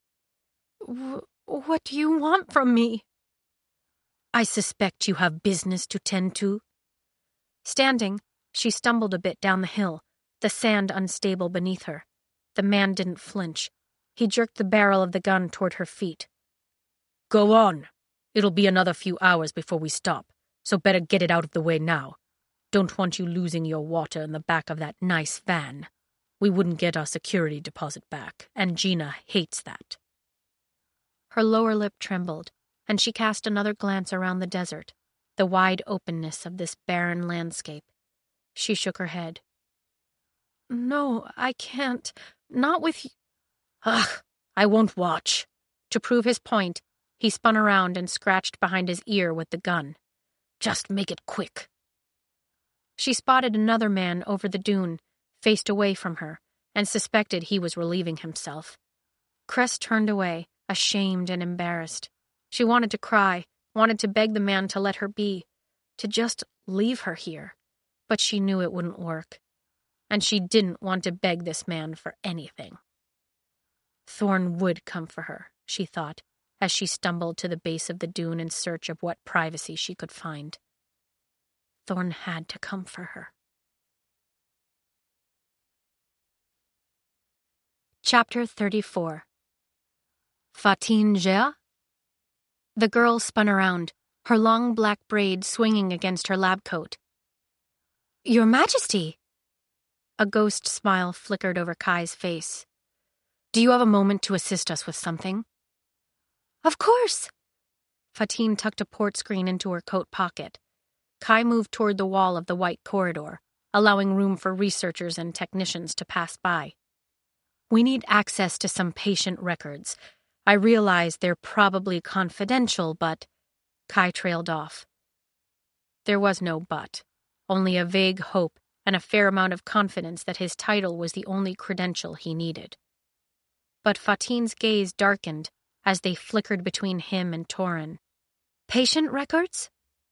What do you want from me?" "I suspect you have business to tend to." Standing, she stumbled a bit down the hill, the sand unstable beneath her. The man didn't flinch. He jerked the barrel of the gun toward her feet. "Go on. It'll be another few hours before we stop, so better get it out of the way now. Don't want you losing your water in the back of that nice van. We wouldn't get our security deposit back, and Gina hates that." Her lower lip trembled, and she cast another glance around the desert, the wide openness of this barren landscape. She shook her head. "No, I can't. Not with you." "Ugh, I won't watch." To prove his point, he spun around and scratched behind his ear with the gun. "Just make it quick." She spotted another man over the dune, faced away from her, and suspected he was relieving himself. Cress turned away, ashamed and embarrassed. She wanted to cry, wanted to beg the man to let her be, to just leave her here, but she knew it wouldn't work. And she didn't want to beg this man for anything. Thorn would come for her, she thought, as she stumbled to the base of the dune in search of what privacy she could find. Thorn had to come for her. Chapter 34. Fatin Jea? The girl spun around, her long black braid swinging against her lab coat. Your Majesty! A ghost smile flickered over Kai's face. Do you have a moment to assist us with something? Of course! Fatin tucked a port screen into her coat pocket. Kai moved toward the wall of the white corridor, allowing room for researchers and technicians to pass by. We need access to some patient records. I realize they're probably confidential, but... Kai trailed off. There was no but, only a vague hope and a fair amount of confidence that his title was the only credential he needed. But Fatin's gaze darkened as they flickered between him and Torin. Patient records?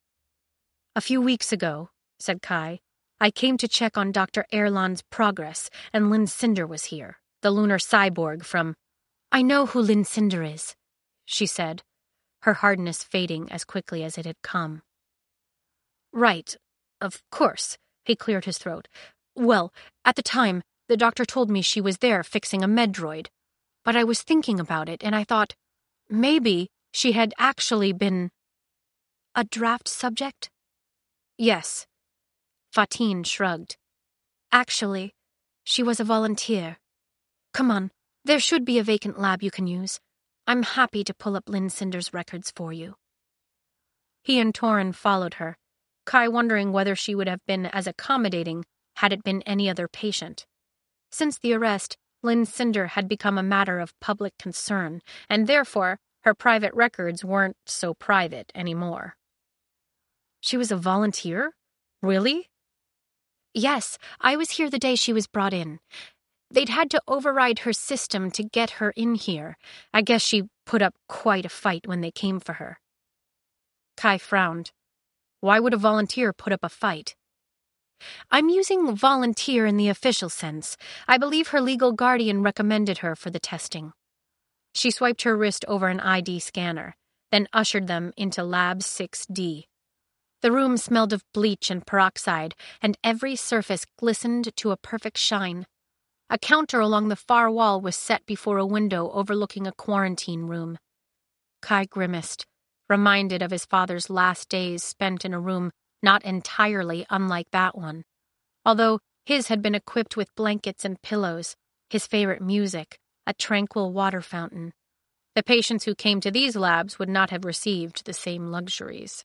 A few weeks ago, said Kai, I came to check on Dr. Erlan's progress, and Lynn Cinder was here, the lunar cyborg from... I know who Lynn Cinder is, she said, her hardness fading as quickly as it had come. Right, of course, he cleared his throat. Well, at the time, the doctor told me she was there fixing a medroid, but I was thinking about it, and I thought, maybe she had actually been... A draft subject? Yes. Fatin shrugged. Actually, she was a volunteer. Come on, there should be a vacant lab you can use. I'm happy to pull up Lynn Cinder's records for you. He and Torin followed her, Kai wondering whether she would have been as accommodating had it been any other patient. Since the arrest, Lynn Cinder had become a matter of public concern, and therefore her private records weren't so private anymore. She was a volunteer? Really? Yes, I was here the day she was brought in. They'd had to override her system to get her in here. I guess she put up quite a fight when they came for her. Kai frowned. Why would a volunteer put up a fight? I'm using volunteer in the official sense. I believe her legal guardian recommended her for the testing. She swiped her wrist over an ID scanner, then ushered them into Lab 6D. The room smelled of bleach and peroxide, and every surface glistened to a perfect shine. A counter along the far wall was set before a window overlooking a quarantine room. Kai grimaced, reminded of his father's last days spent in a room not entirely unlike that one, although his had been equipped with blankets and pillows, his favorite music, a tranquil water fountain. The patients who came to these labs would not have received the same luxuries.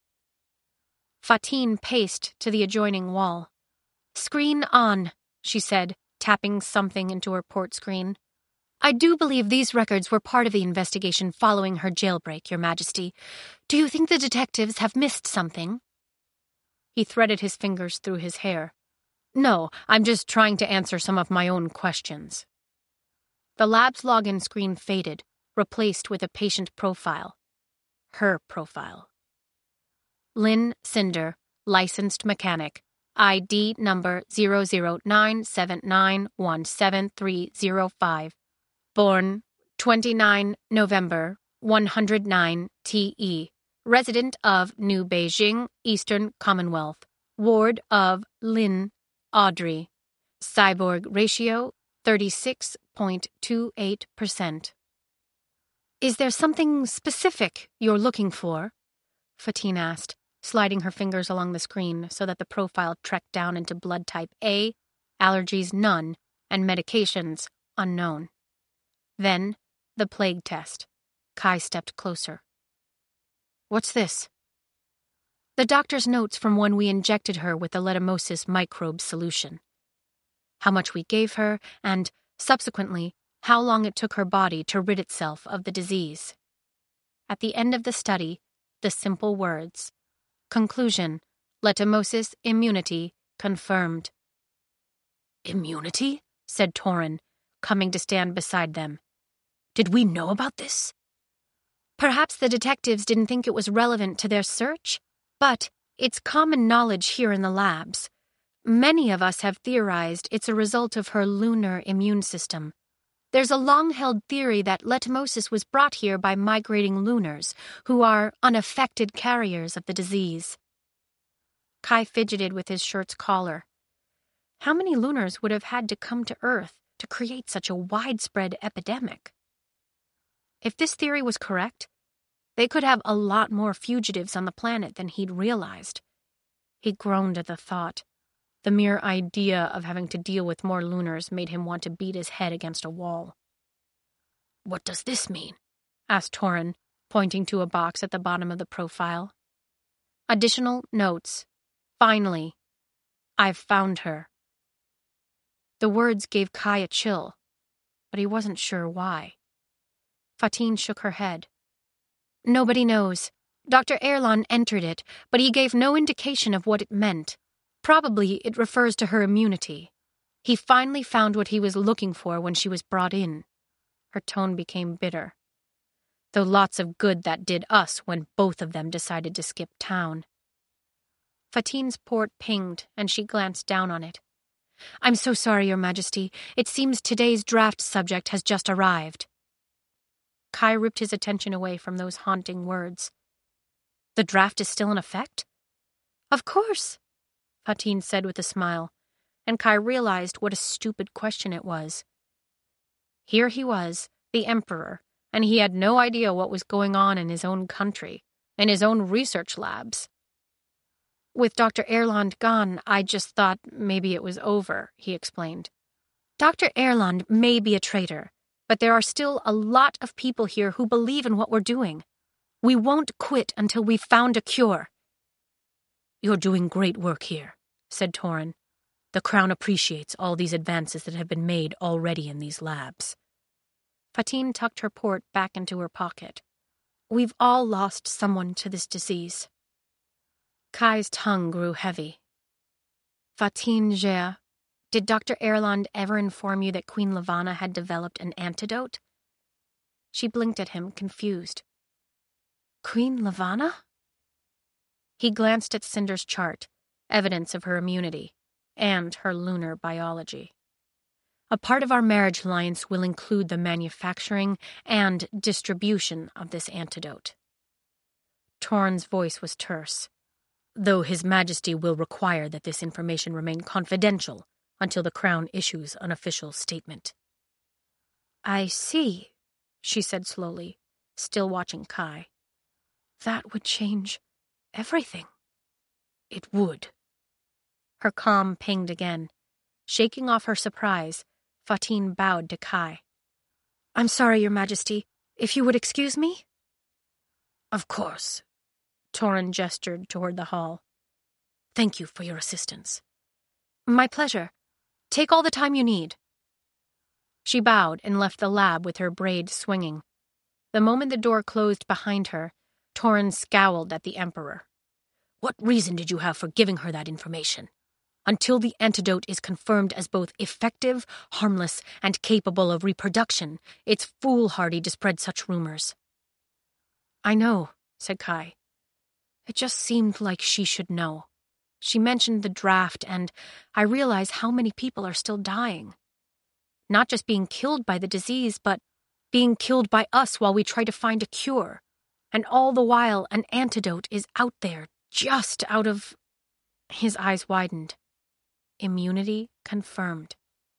Fatin paced to the adjoining wall. Screen on, she said, tapping something into her port screen. I do believe these records were part of the investigation following her jailbreak, Your Majesty. Do you think the detectives have missed something? He threaded his fingers through his hair. No, I'm just trying to answer some of my own questions. The lab's login screen faded, replaced with a patient profile. Her profile. Lynn Cinder, licensed mechanic, ID number 00979173305. Born 29 November 109 TE. Resident of New Beijing, Eastern Commonwealth. Ward of Lin, Audrey. Cyborg ratio 36.28%. Is there something specific you're looking for? Fatin asked, sliding her fingers along the screen so that the profile trekked down into blood type A, allergies none, and medications unknown. Then, the plague test. Kai stepped closer. What's this? The doctor's notes from when we injected her with the Letemosis microbe solution. How much we gave her, and, subsequently, how long it took her body to rid itself of the disease. At the end of the study, the simple words. Conclusion, Letemosis immunity confirmed. Immunity? Said Torin, coming to stand beside them. Did we know about this? Perhaps the detectives didn't think it was relevant to their search, but it's common knowledge here in the labs. Many of us have theorized it's a result of her lunar immune system. There's a long-held theory that Letemosis was brought here by migrating lunars, who are unaffected carriers of the disease. Kai fidgeted with his shirt's collar. How many lunars would have had to come to Earth to create such a widespread epidemic. If this theory was correct, they could have a lot more fugitives on the planet than he'd realized. He groaned at the thought. The mere idea of having to deal with more Lunars made him want to beat his head against a wall. "What does this mean?" asked Torin, pointing to a box at the bottom of the profile. "Additional notes. Finally, I've found her." The words gave Kai a chill, but he wasn't sure why. Fatine shook her head. "Nobody knows. Dr. Erlon entered it, but he gave no indication of what it meant. Probably it refers to her immunity. He finally found what he was looking for when she was brought in." Her tone became bitter. "Though lots of good that did us when both of them decided to skip town." Fatine's port pinged, and she glanced down on it. "I'm so sorry, Your Majesty. It seems today's draft subject has just arrived." Kai ripped his attention away from those haunting words. "The draft is still in effect?" "Of course," Fatine said with a smile, and Kai realized what a stupid question it was. Here he was, the Emperor, and he had no idea what was going on in his own country, in his own research labs. "With Dr. Erland gone, I just thought maybe it was over," he explained. "Dr. Erland may be a traitor, but there are still a lot of people here who believe in what we're doing. We won't quit until we've found a cure." "You're doing great work here," said Torin. "The Crown appreciates all these advances that have been made already in these labs." Fatine tucked her port back into her pocket. "We've all lost someone to this disease." Kai's tongue grew heavy. "Fatine Gea, did Dr. Erland ever inform you that Queen Lavanna had developed an antidote?" She blinked at him, confused. "Queen Lavanna?" He glanced at Cinder's chart, evidence of her immunity, and her lunar biology. "A part of our marriage alliance will include the manufacturing and distribution of this antidote." Torin's voice was terse. "Though His Majesty will require that this information remain confidential until the Crown issues an official statement." "I see," she said slowly, still watching Kai. "That would change everything." "It would." Her calm pinged again. Shaking off her surprise, Fatine bowed to Kai. "I'm sorry, Your Majesty. If you would excuse me?" "Of course." Torin gestured toward the hall. "Thank you for your assistance." "My pleasure. Take all the time you need." She bowed and left the lab with her braid swinging. The moment the door closed behind her, Torin scowled at the Emperor. "What reason did you have for giving her that information? Until the antidote is confirmed as both effective, harmless, and capable of reproduction, it's foolhardy to spread such rumors." "I know," said Kai. "It just seemed like she should know. She mentioned the draft, and I realize how many people are still dying. Not just being killed by the disease, but being killed by us while we try to find a cure. And all the while, an antidote is out there, just out of..." His eyes widened. Immunity confirmed.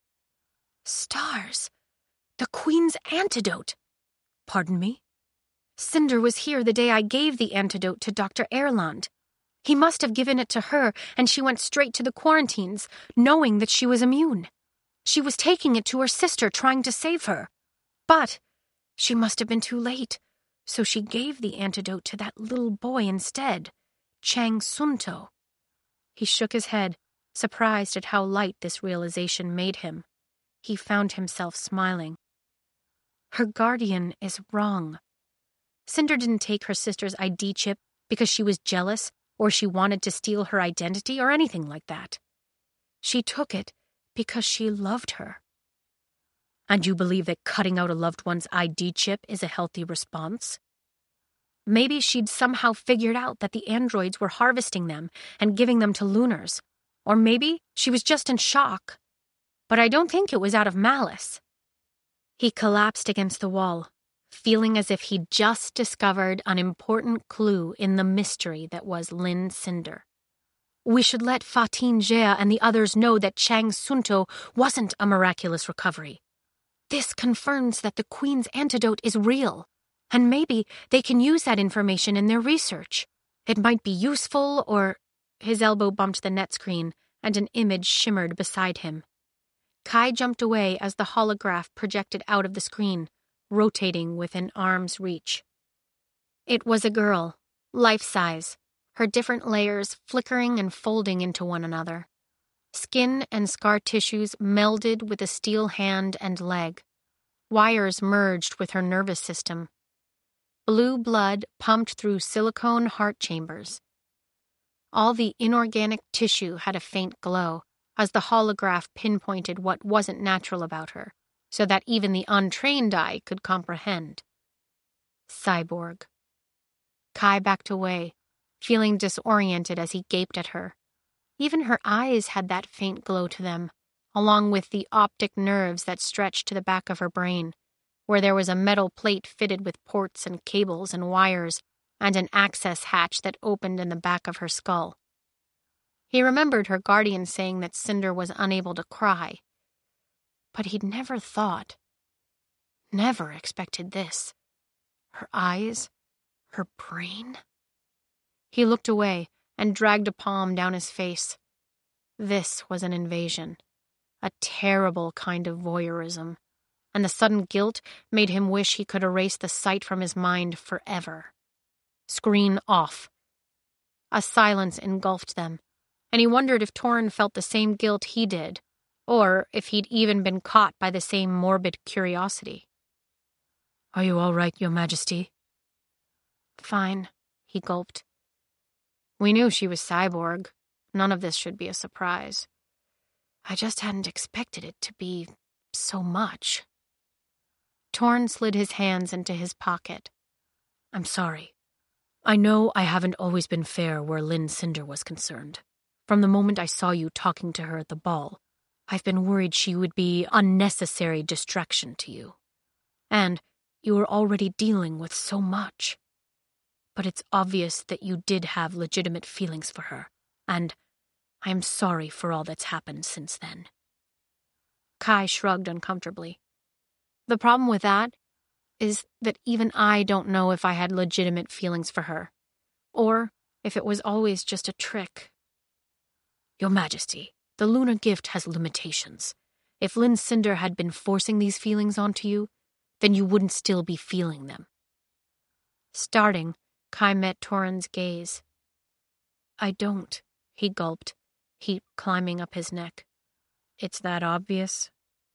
"Stars! The Queen's antidote!" "Pardon me?" "Cinder was here the day I gave the antidote to Dr. Erland. He must have given it to her, and she went straight to the quarantines, knowing that she was immune. She was taking it to her sister, trying to save her. But she must have been too late, so she gave the antidote to that little boy instead, Chang Sunto." He shook his head, surprised at how light this realization made him. He found himself smiling. "Her guardian is wrong. Cinder didn't take her sister's ID chip because she was jealous or she wanted to steal her identity or anything like that. She took it because she loved her." "And you believe that cutting out a loved one's ID chip is a healthy response?" "Maybe she'd somehow figured out that the androids were harvesting them and giving them to Lunars. Or maybe she was just in shock. But I don't think it was out of malice." He collapsed against the wall, feeling as if he'd just discovered an important clue in the mystery that was Lynn Cinder. We should let Fatin Jia and the others know that Chang Sunto wasn't a miraculous recovery. This confirms that the Queen's antidote is real, and maybe they can use that information in their research. It might be useful, or... His elbow bumped the net screen, and an image shimmered beside him. Kai jumped away as the holograph projected out of the screen, rotating within arm's reach. It was a girl, life-size, her different layers flickering and folding into one another. Skin and scar tissues melded with a steel hand and leg. Wires merged with her nervous system. Blue blood pumped through silicone heart chambers. All the inorganic tissue had a faint glow, as the holograph pinpointed what wasn't natural about her, so that even the untrained eye could comprehend. Cyborg. Kai backed away, feeling disoriented as he gaped at her. Even her eyes had that faint glow to them, along with the optic nerves that stretched to the back of her brain, where there was a metal plate fitted with ports and cables and wires, and an access hatch that opened in the back of her skull. He remembered her guardian saying that Cinder was unable to cry. But he'd never expected this. Her eyes, her brain. He looked away and dragged a palm down his face. This was an invasion, a terrible kind of voyeurism, and the sudden guilt made him wish he could erase the sight from his mind forever. Screen off. A silence engulfed them, and he wondered if Torin felt the same guilt he did, or if he'd even been caught by the same morbid curiosity. "Are you all right, Your Majesty?" "Fine," he gulped. "We knew she was cyborg. None of this should be a surprise. I just hadn't expected it to be so much." Torin slid his hands into his pocket. "I'm sorry. I know I haven't always been fair where Lynn Cinder was concerned. From the moment I saw you talking to her at the ball, I've been worried she would be unnecessary distraction to you. And you were already dealing with so much. But it's obvious that you did have legitimate feelings for her, and I'm sorry for all that's happened since then." Kai shrugged uncomfortably. "The problem with that is that even I don't know if I had legitimate feelings for her, or if it was always just a trick." "Your Majesty, the lunar gift has limitations. If Lynn Cinder had been forcing these feelings onto you, then you wouldn't still be feeling them." Starting, Kai met Torin's gaze. "I don't," he gulped, heat climbing up his neck. "It's that obvious?"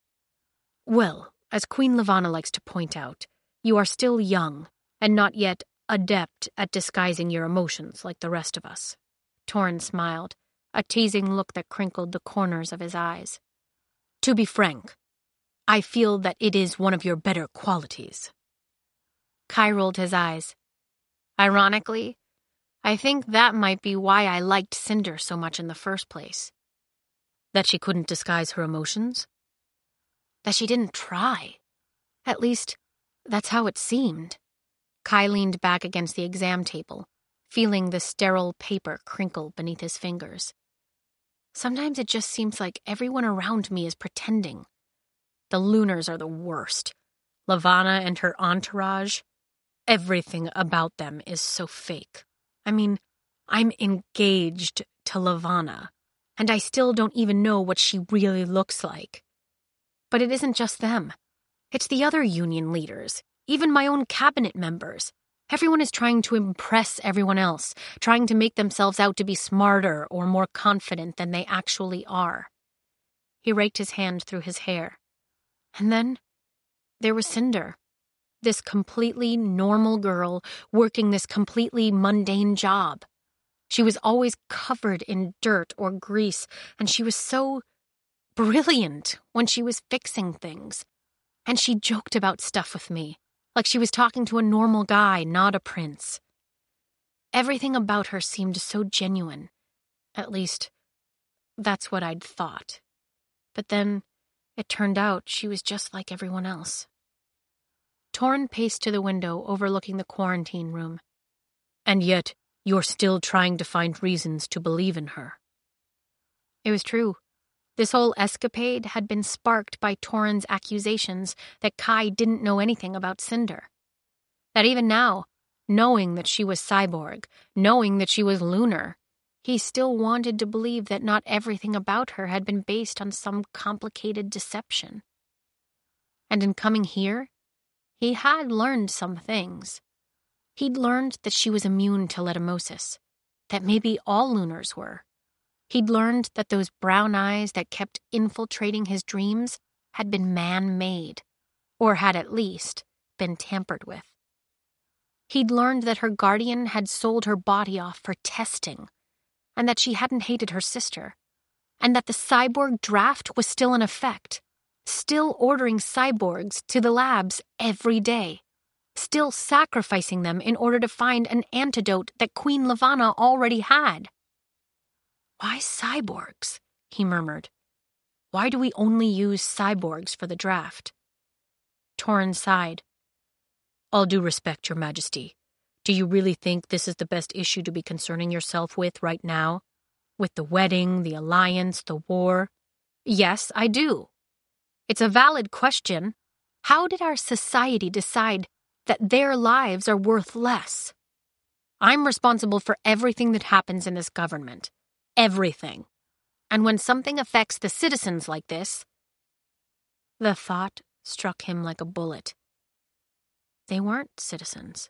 "Well, as Queen Levana likes to point out, you are still young, and not yet adept at disguising your emotions like the rest of us." Torin smiled, a teasing look that crinkled the corners of his eyes. "To be frank, I feel that it is one of your better qualities." Kai rolled his eyes. "Ironically, I think that might be why I liked Cinder so much in the first place." "That she couldn't disguise her emotions?" "That she didn't try. At least, that's how it seemed." Kai leaned back against the exam table, feeling the sterile paper crinkle beneath his fingers. "Sometimes it just seems like everyone around me is pretending. The Lunars are the worst. Levana and her entourage. Everything about them is so fake. I mean, I'm engaged to Levana, and I still don't even know what she really looks like. But it isn't just them. It's the other union leaders, even my own cabinet members. Everyone is trying to impress everyone else, trying to make themselves out to be smarter or more confident than they actually are." He raked his hand through his hair. And then there was Cinder, this completely normal girl working this completely mundane job. She was always covered in dirt or grease, and she was so brilliant when she was fixing things. And she joked about stuff with me, like she was talking to a normal guy, not a prince. Everything about her seemed so genuine. At least, that's what I'd thought. But then, it turned out she was just like everyone else. Torin paced to the window overlooking the quarantine room. "And yet, you're still trying to find reasons to believe in her." It was true. This whole escapade had been sparked by Torin's accusations that Kai didn't know anything about Cinder. That even now, knowing that she was cyborg, knowing that she was lunar, he still wanted to believe that not everything about her had been based on some complicated deception. And in coming here, he had learned some things. He'd learned that she was immune to letumosis, that maybe all lunars were. He'd learned that those brown eyes that kept infiltrating his dreams had been man-made, or had at least been tampered with. He'd learned that her guardian had sold her body off for testing, and that she hadn't hated her sister, and that the cyborg draft was still in effect, still ordering cyborgs to the labs every day, still sacrificing them in order to find an antidote that Queen Levana already had. Why cyborgs? He murmured. Why do we only use cyborgs for the draft? Torin sighed. All due respect, Your Majesty. Do you really think this is the best issue to be concerning yourself with right now? With the wedding, the alliance, the war? Yes, I do. It's a valid question. How did our society decide that their lives are worth less? I'm responsible for everything that happens in this government. Everything. And when something affects the citizens like this... The thought struck him like a bullet. They weren't citizens.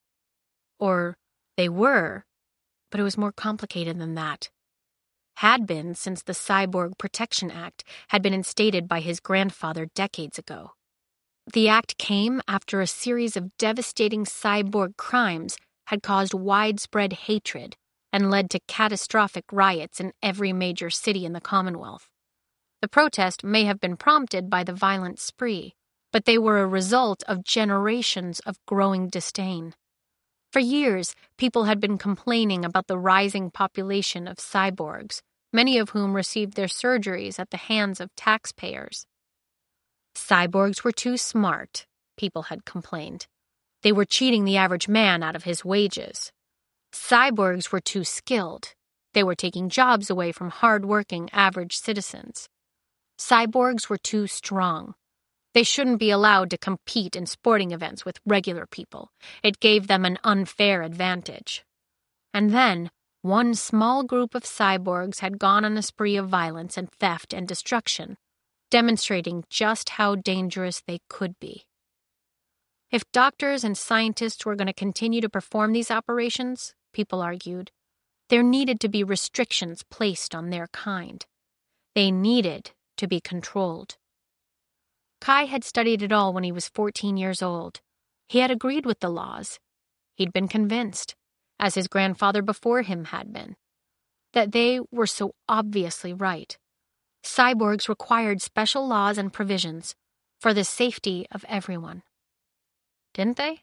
Or they were, but it was more complicated than that. Had been since the Cyborg Protection Act had been instated by his grandfather decades ago. The act came after a series of devastating cyborg crimes had caused widespread hatred and led to catastrophic riots in every major city in the Commonwealth. The protest may have been prompted by the violent spree, but they were a result of generations of growing disdain. For years, people had been complaining about the rising population of cyborgs, many of whom received their surgeries at the hands of taxpayers. Cyborgs were too smart, people had complained. They were cheating the average man out of his wages. Cyborgs were too skilled. They were taking jobs away from hard-working average citizens. Cyborgs were too strong. They shouldn't be allowed to compete in sporting events with regular people. It gave them an unfair advantage. And then, one small group of cyborgs had gone on a spree of violence and theft and destruction, demonstrating just how dangerous they could be. If doctors and scientists were going to continue to perform these operations, people argued, there needed to be restrictions placed on their kind. They needed to be controlled. Kai had studied it all when he was 14 years old. He had agreed with the laws. He'd been convinced, as his grandfather before him had been, that they were so obviously right. Cyborgs required special laws and provisions for the safety of everyone. Didn't they?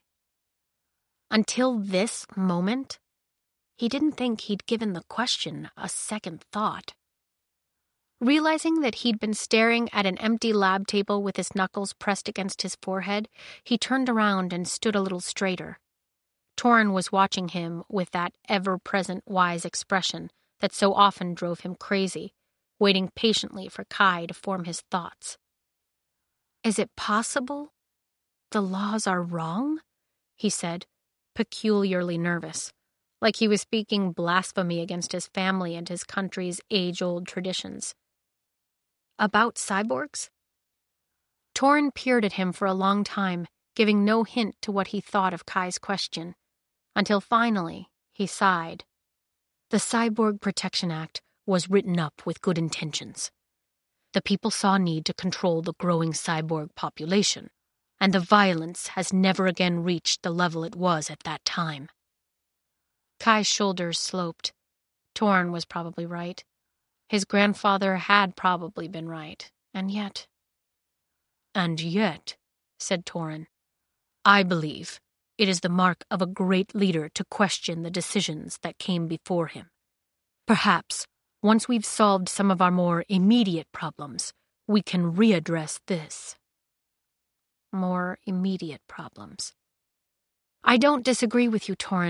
Until this moment, he didn't think he'd given the question a second thought. Realizing that he'd been staring at an empty lab table with his knuckles pressed against his forehead, he turned around and stood a little straighter. Torin was watching him with that ever-present wise expression that so often drove him crazy, waiting patiently for Kai to form his thoughts. Is it possible the laws are wrong? He said, peculiarly nervous, like he was speaking blasphemy against his family and his country's age-old traditions. About cyborgs? Torin peered at him for a long time, giving no hint to what he thought of Kai's question, until finally he sighed. The Cyborg Protection Act was written up with good intentions. The people saw need to control the growing cyborg population, and the violence has never again reached the level it was at that time. Kai's shoulders sloped. Torin was probably right. His grandfather had probably been right, and yet... And yet, said Torin, I believe it is the mark of a great leader to question the decisions that came before him. Perhaps, once we've solved some of our more immediate problems, we can readdress this. More immediate problems. I don't disagree with you, Torin,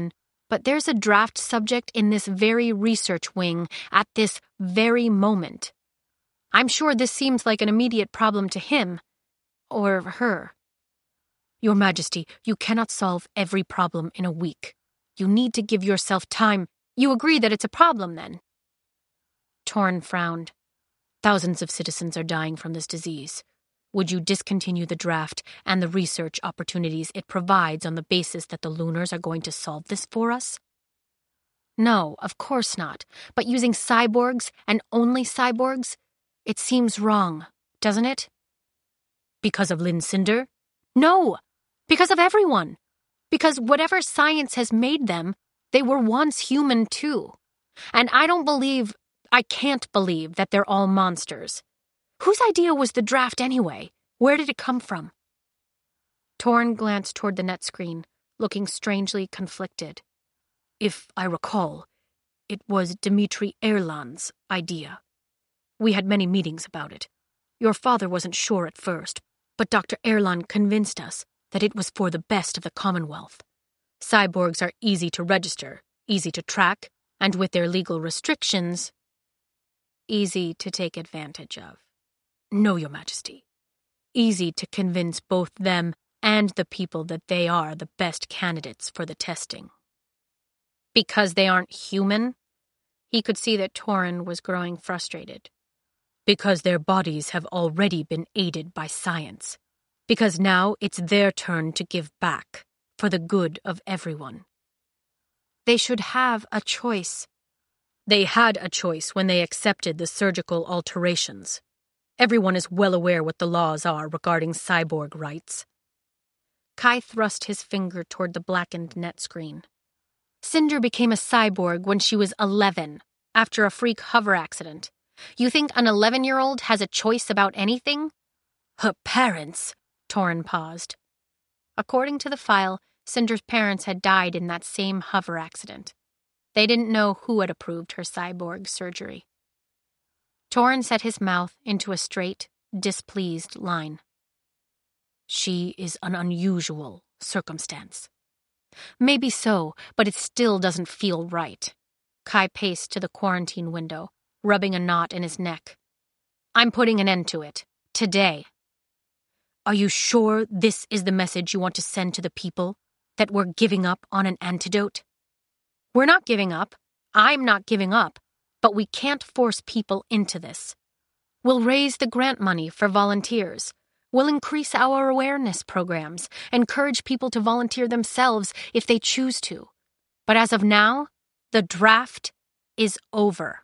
But there's a draft subject in this very research wing at this very moment. I'm sure this seems like an immediate problem to him, or her. Your Majesty, you cannot solve every problem in a week. You need to give yourself time. You agree that it's a problem, then? Torrin frowned. Thousands of citizens are dying from this disease. Would you discontinue the draft and the research opportunities it provides on the basis that the Lunars are going to solve this for us? No, of course not. But using cyborgs, and only cyborgs, it seems wrong, doesn't it? Because of Lyn Cinder? No! Because of everyone! Because whatever science has made them, they were once human too. And I can't believe that they're all monsters. Whose idea was the draft anyway? Where did it come from? Torrin glanced toward the net screen, looking strangely conflicted. If I recall, it was Dimitri Erlan's idea. We had many meetings about it. Your father wasn't sure at first, but Dr. Erlan convinced us that it was for the best of the Commonwealth. Cyborgs are easy to register, easy to track, and with their legal restrictions, easy to take advantage of. No, Your Majesty. Easy to convince both them and the people that they are the best candidates for the testing. Because they aren't human? He could see that Torrin was growing frustrated. Because their bodies have already been aided by science. Because now it's their turn to give back, for the good of everyone. They should have a choice. They had a choice when they accepted the surgical alterations. Everyone is well aware what the laws are regarding cyborg rights. Kai thrust his finger toward the blackened net screen. Cinder became a cyborg when she was 11, after a freak hover accident. You think an 11-year-old has a choice about anything? Her parents, Torrin paused. According to the file, Cinder's parents had died in that same hover accident. They didn't know who had approved her cyborg surgery. Torrin set his mouth into a straight, displeased line. She is an unusual circumstance. Maybe so, but it still doesn't feel right. Kai paced to the quarantine window, rubbing a knot in his neck. I'm putting an end to it. Today. Are you sure this is the message you want to send to the people? That we're giving up on an antidote? We're not giving up. I'm not giving up. But we can't force people into this. We'll raise the grant money for volunteers. We'll increase our awareness programs, encourage people to volunteer themselves if they choose to. But as of now, the draft is over.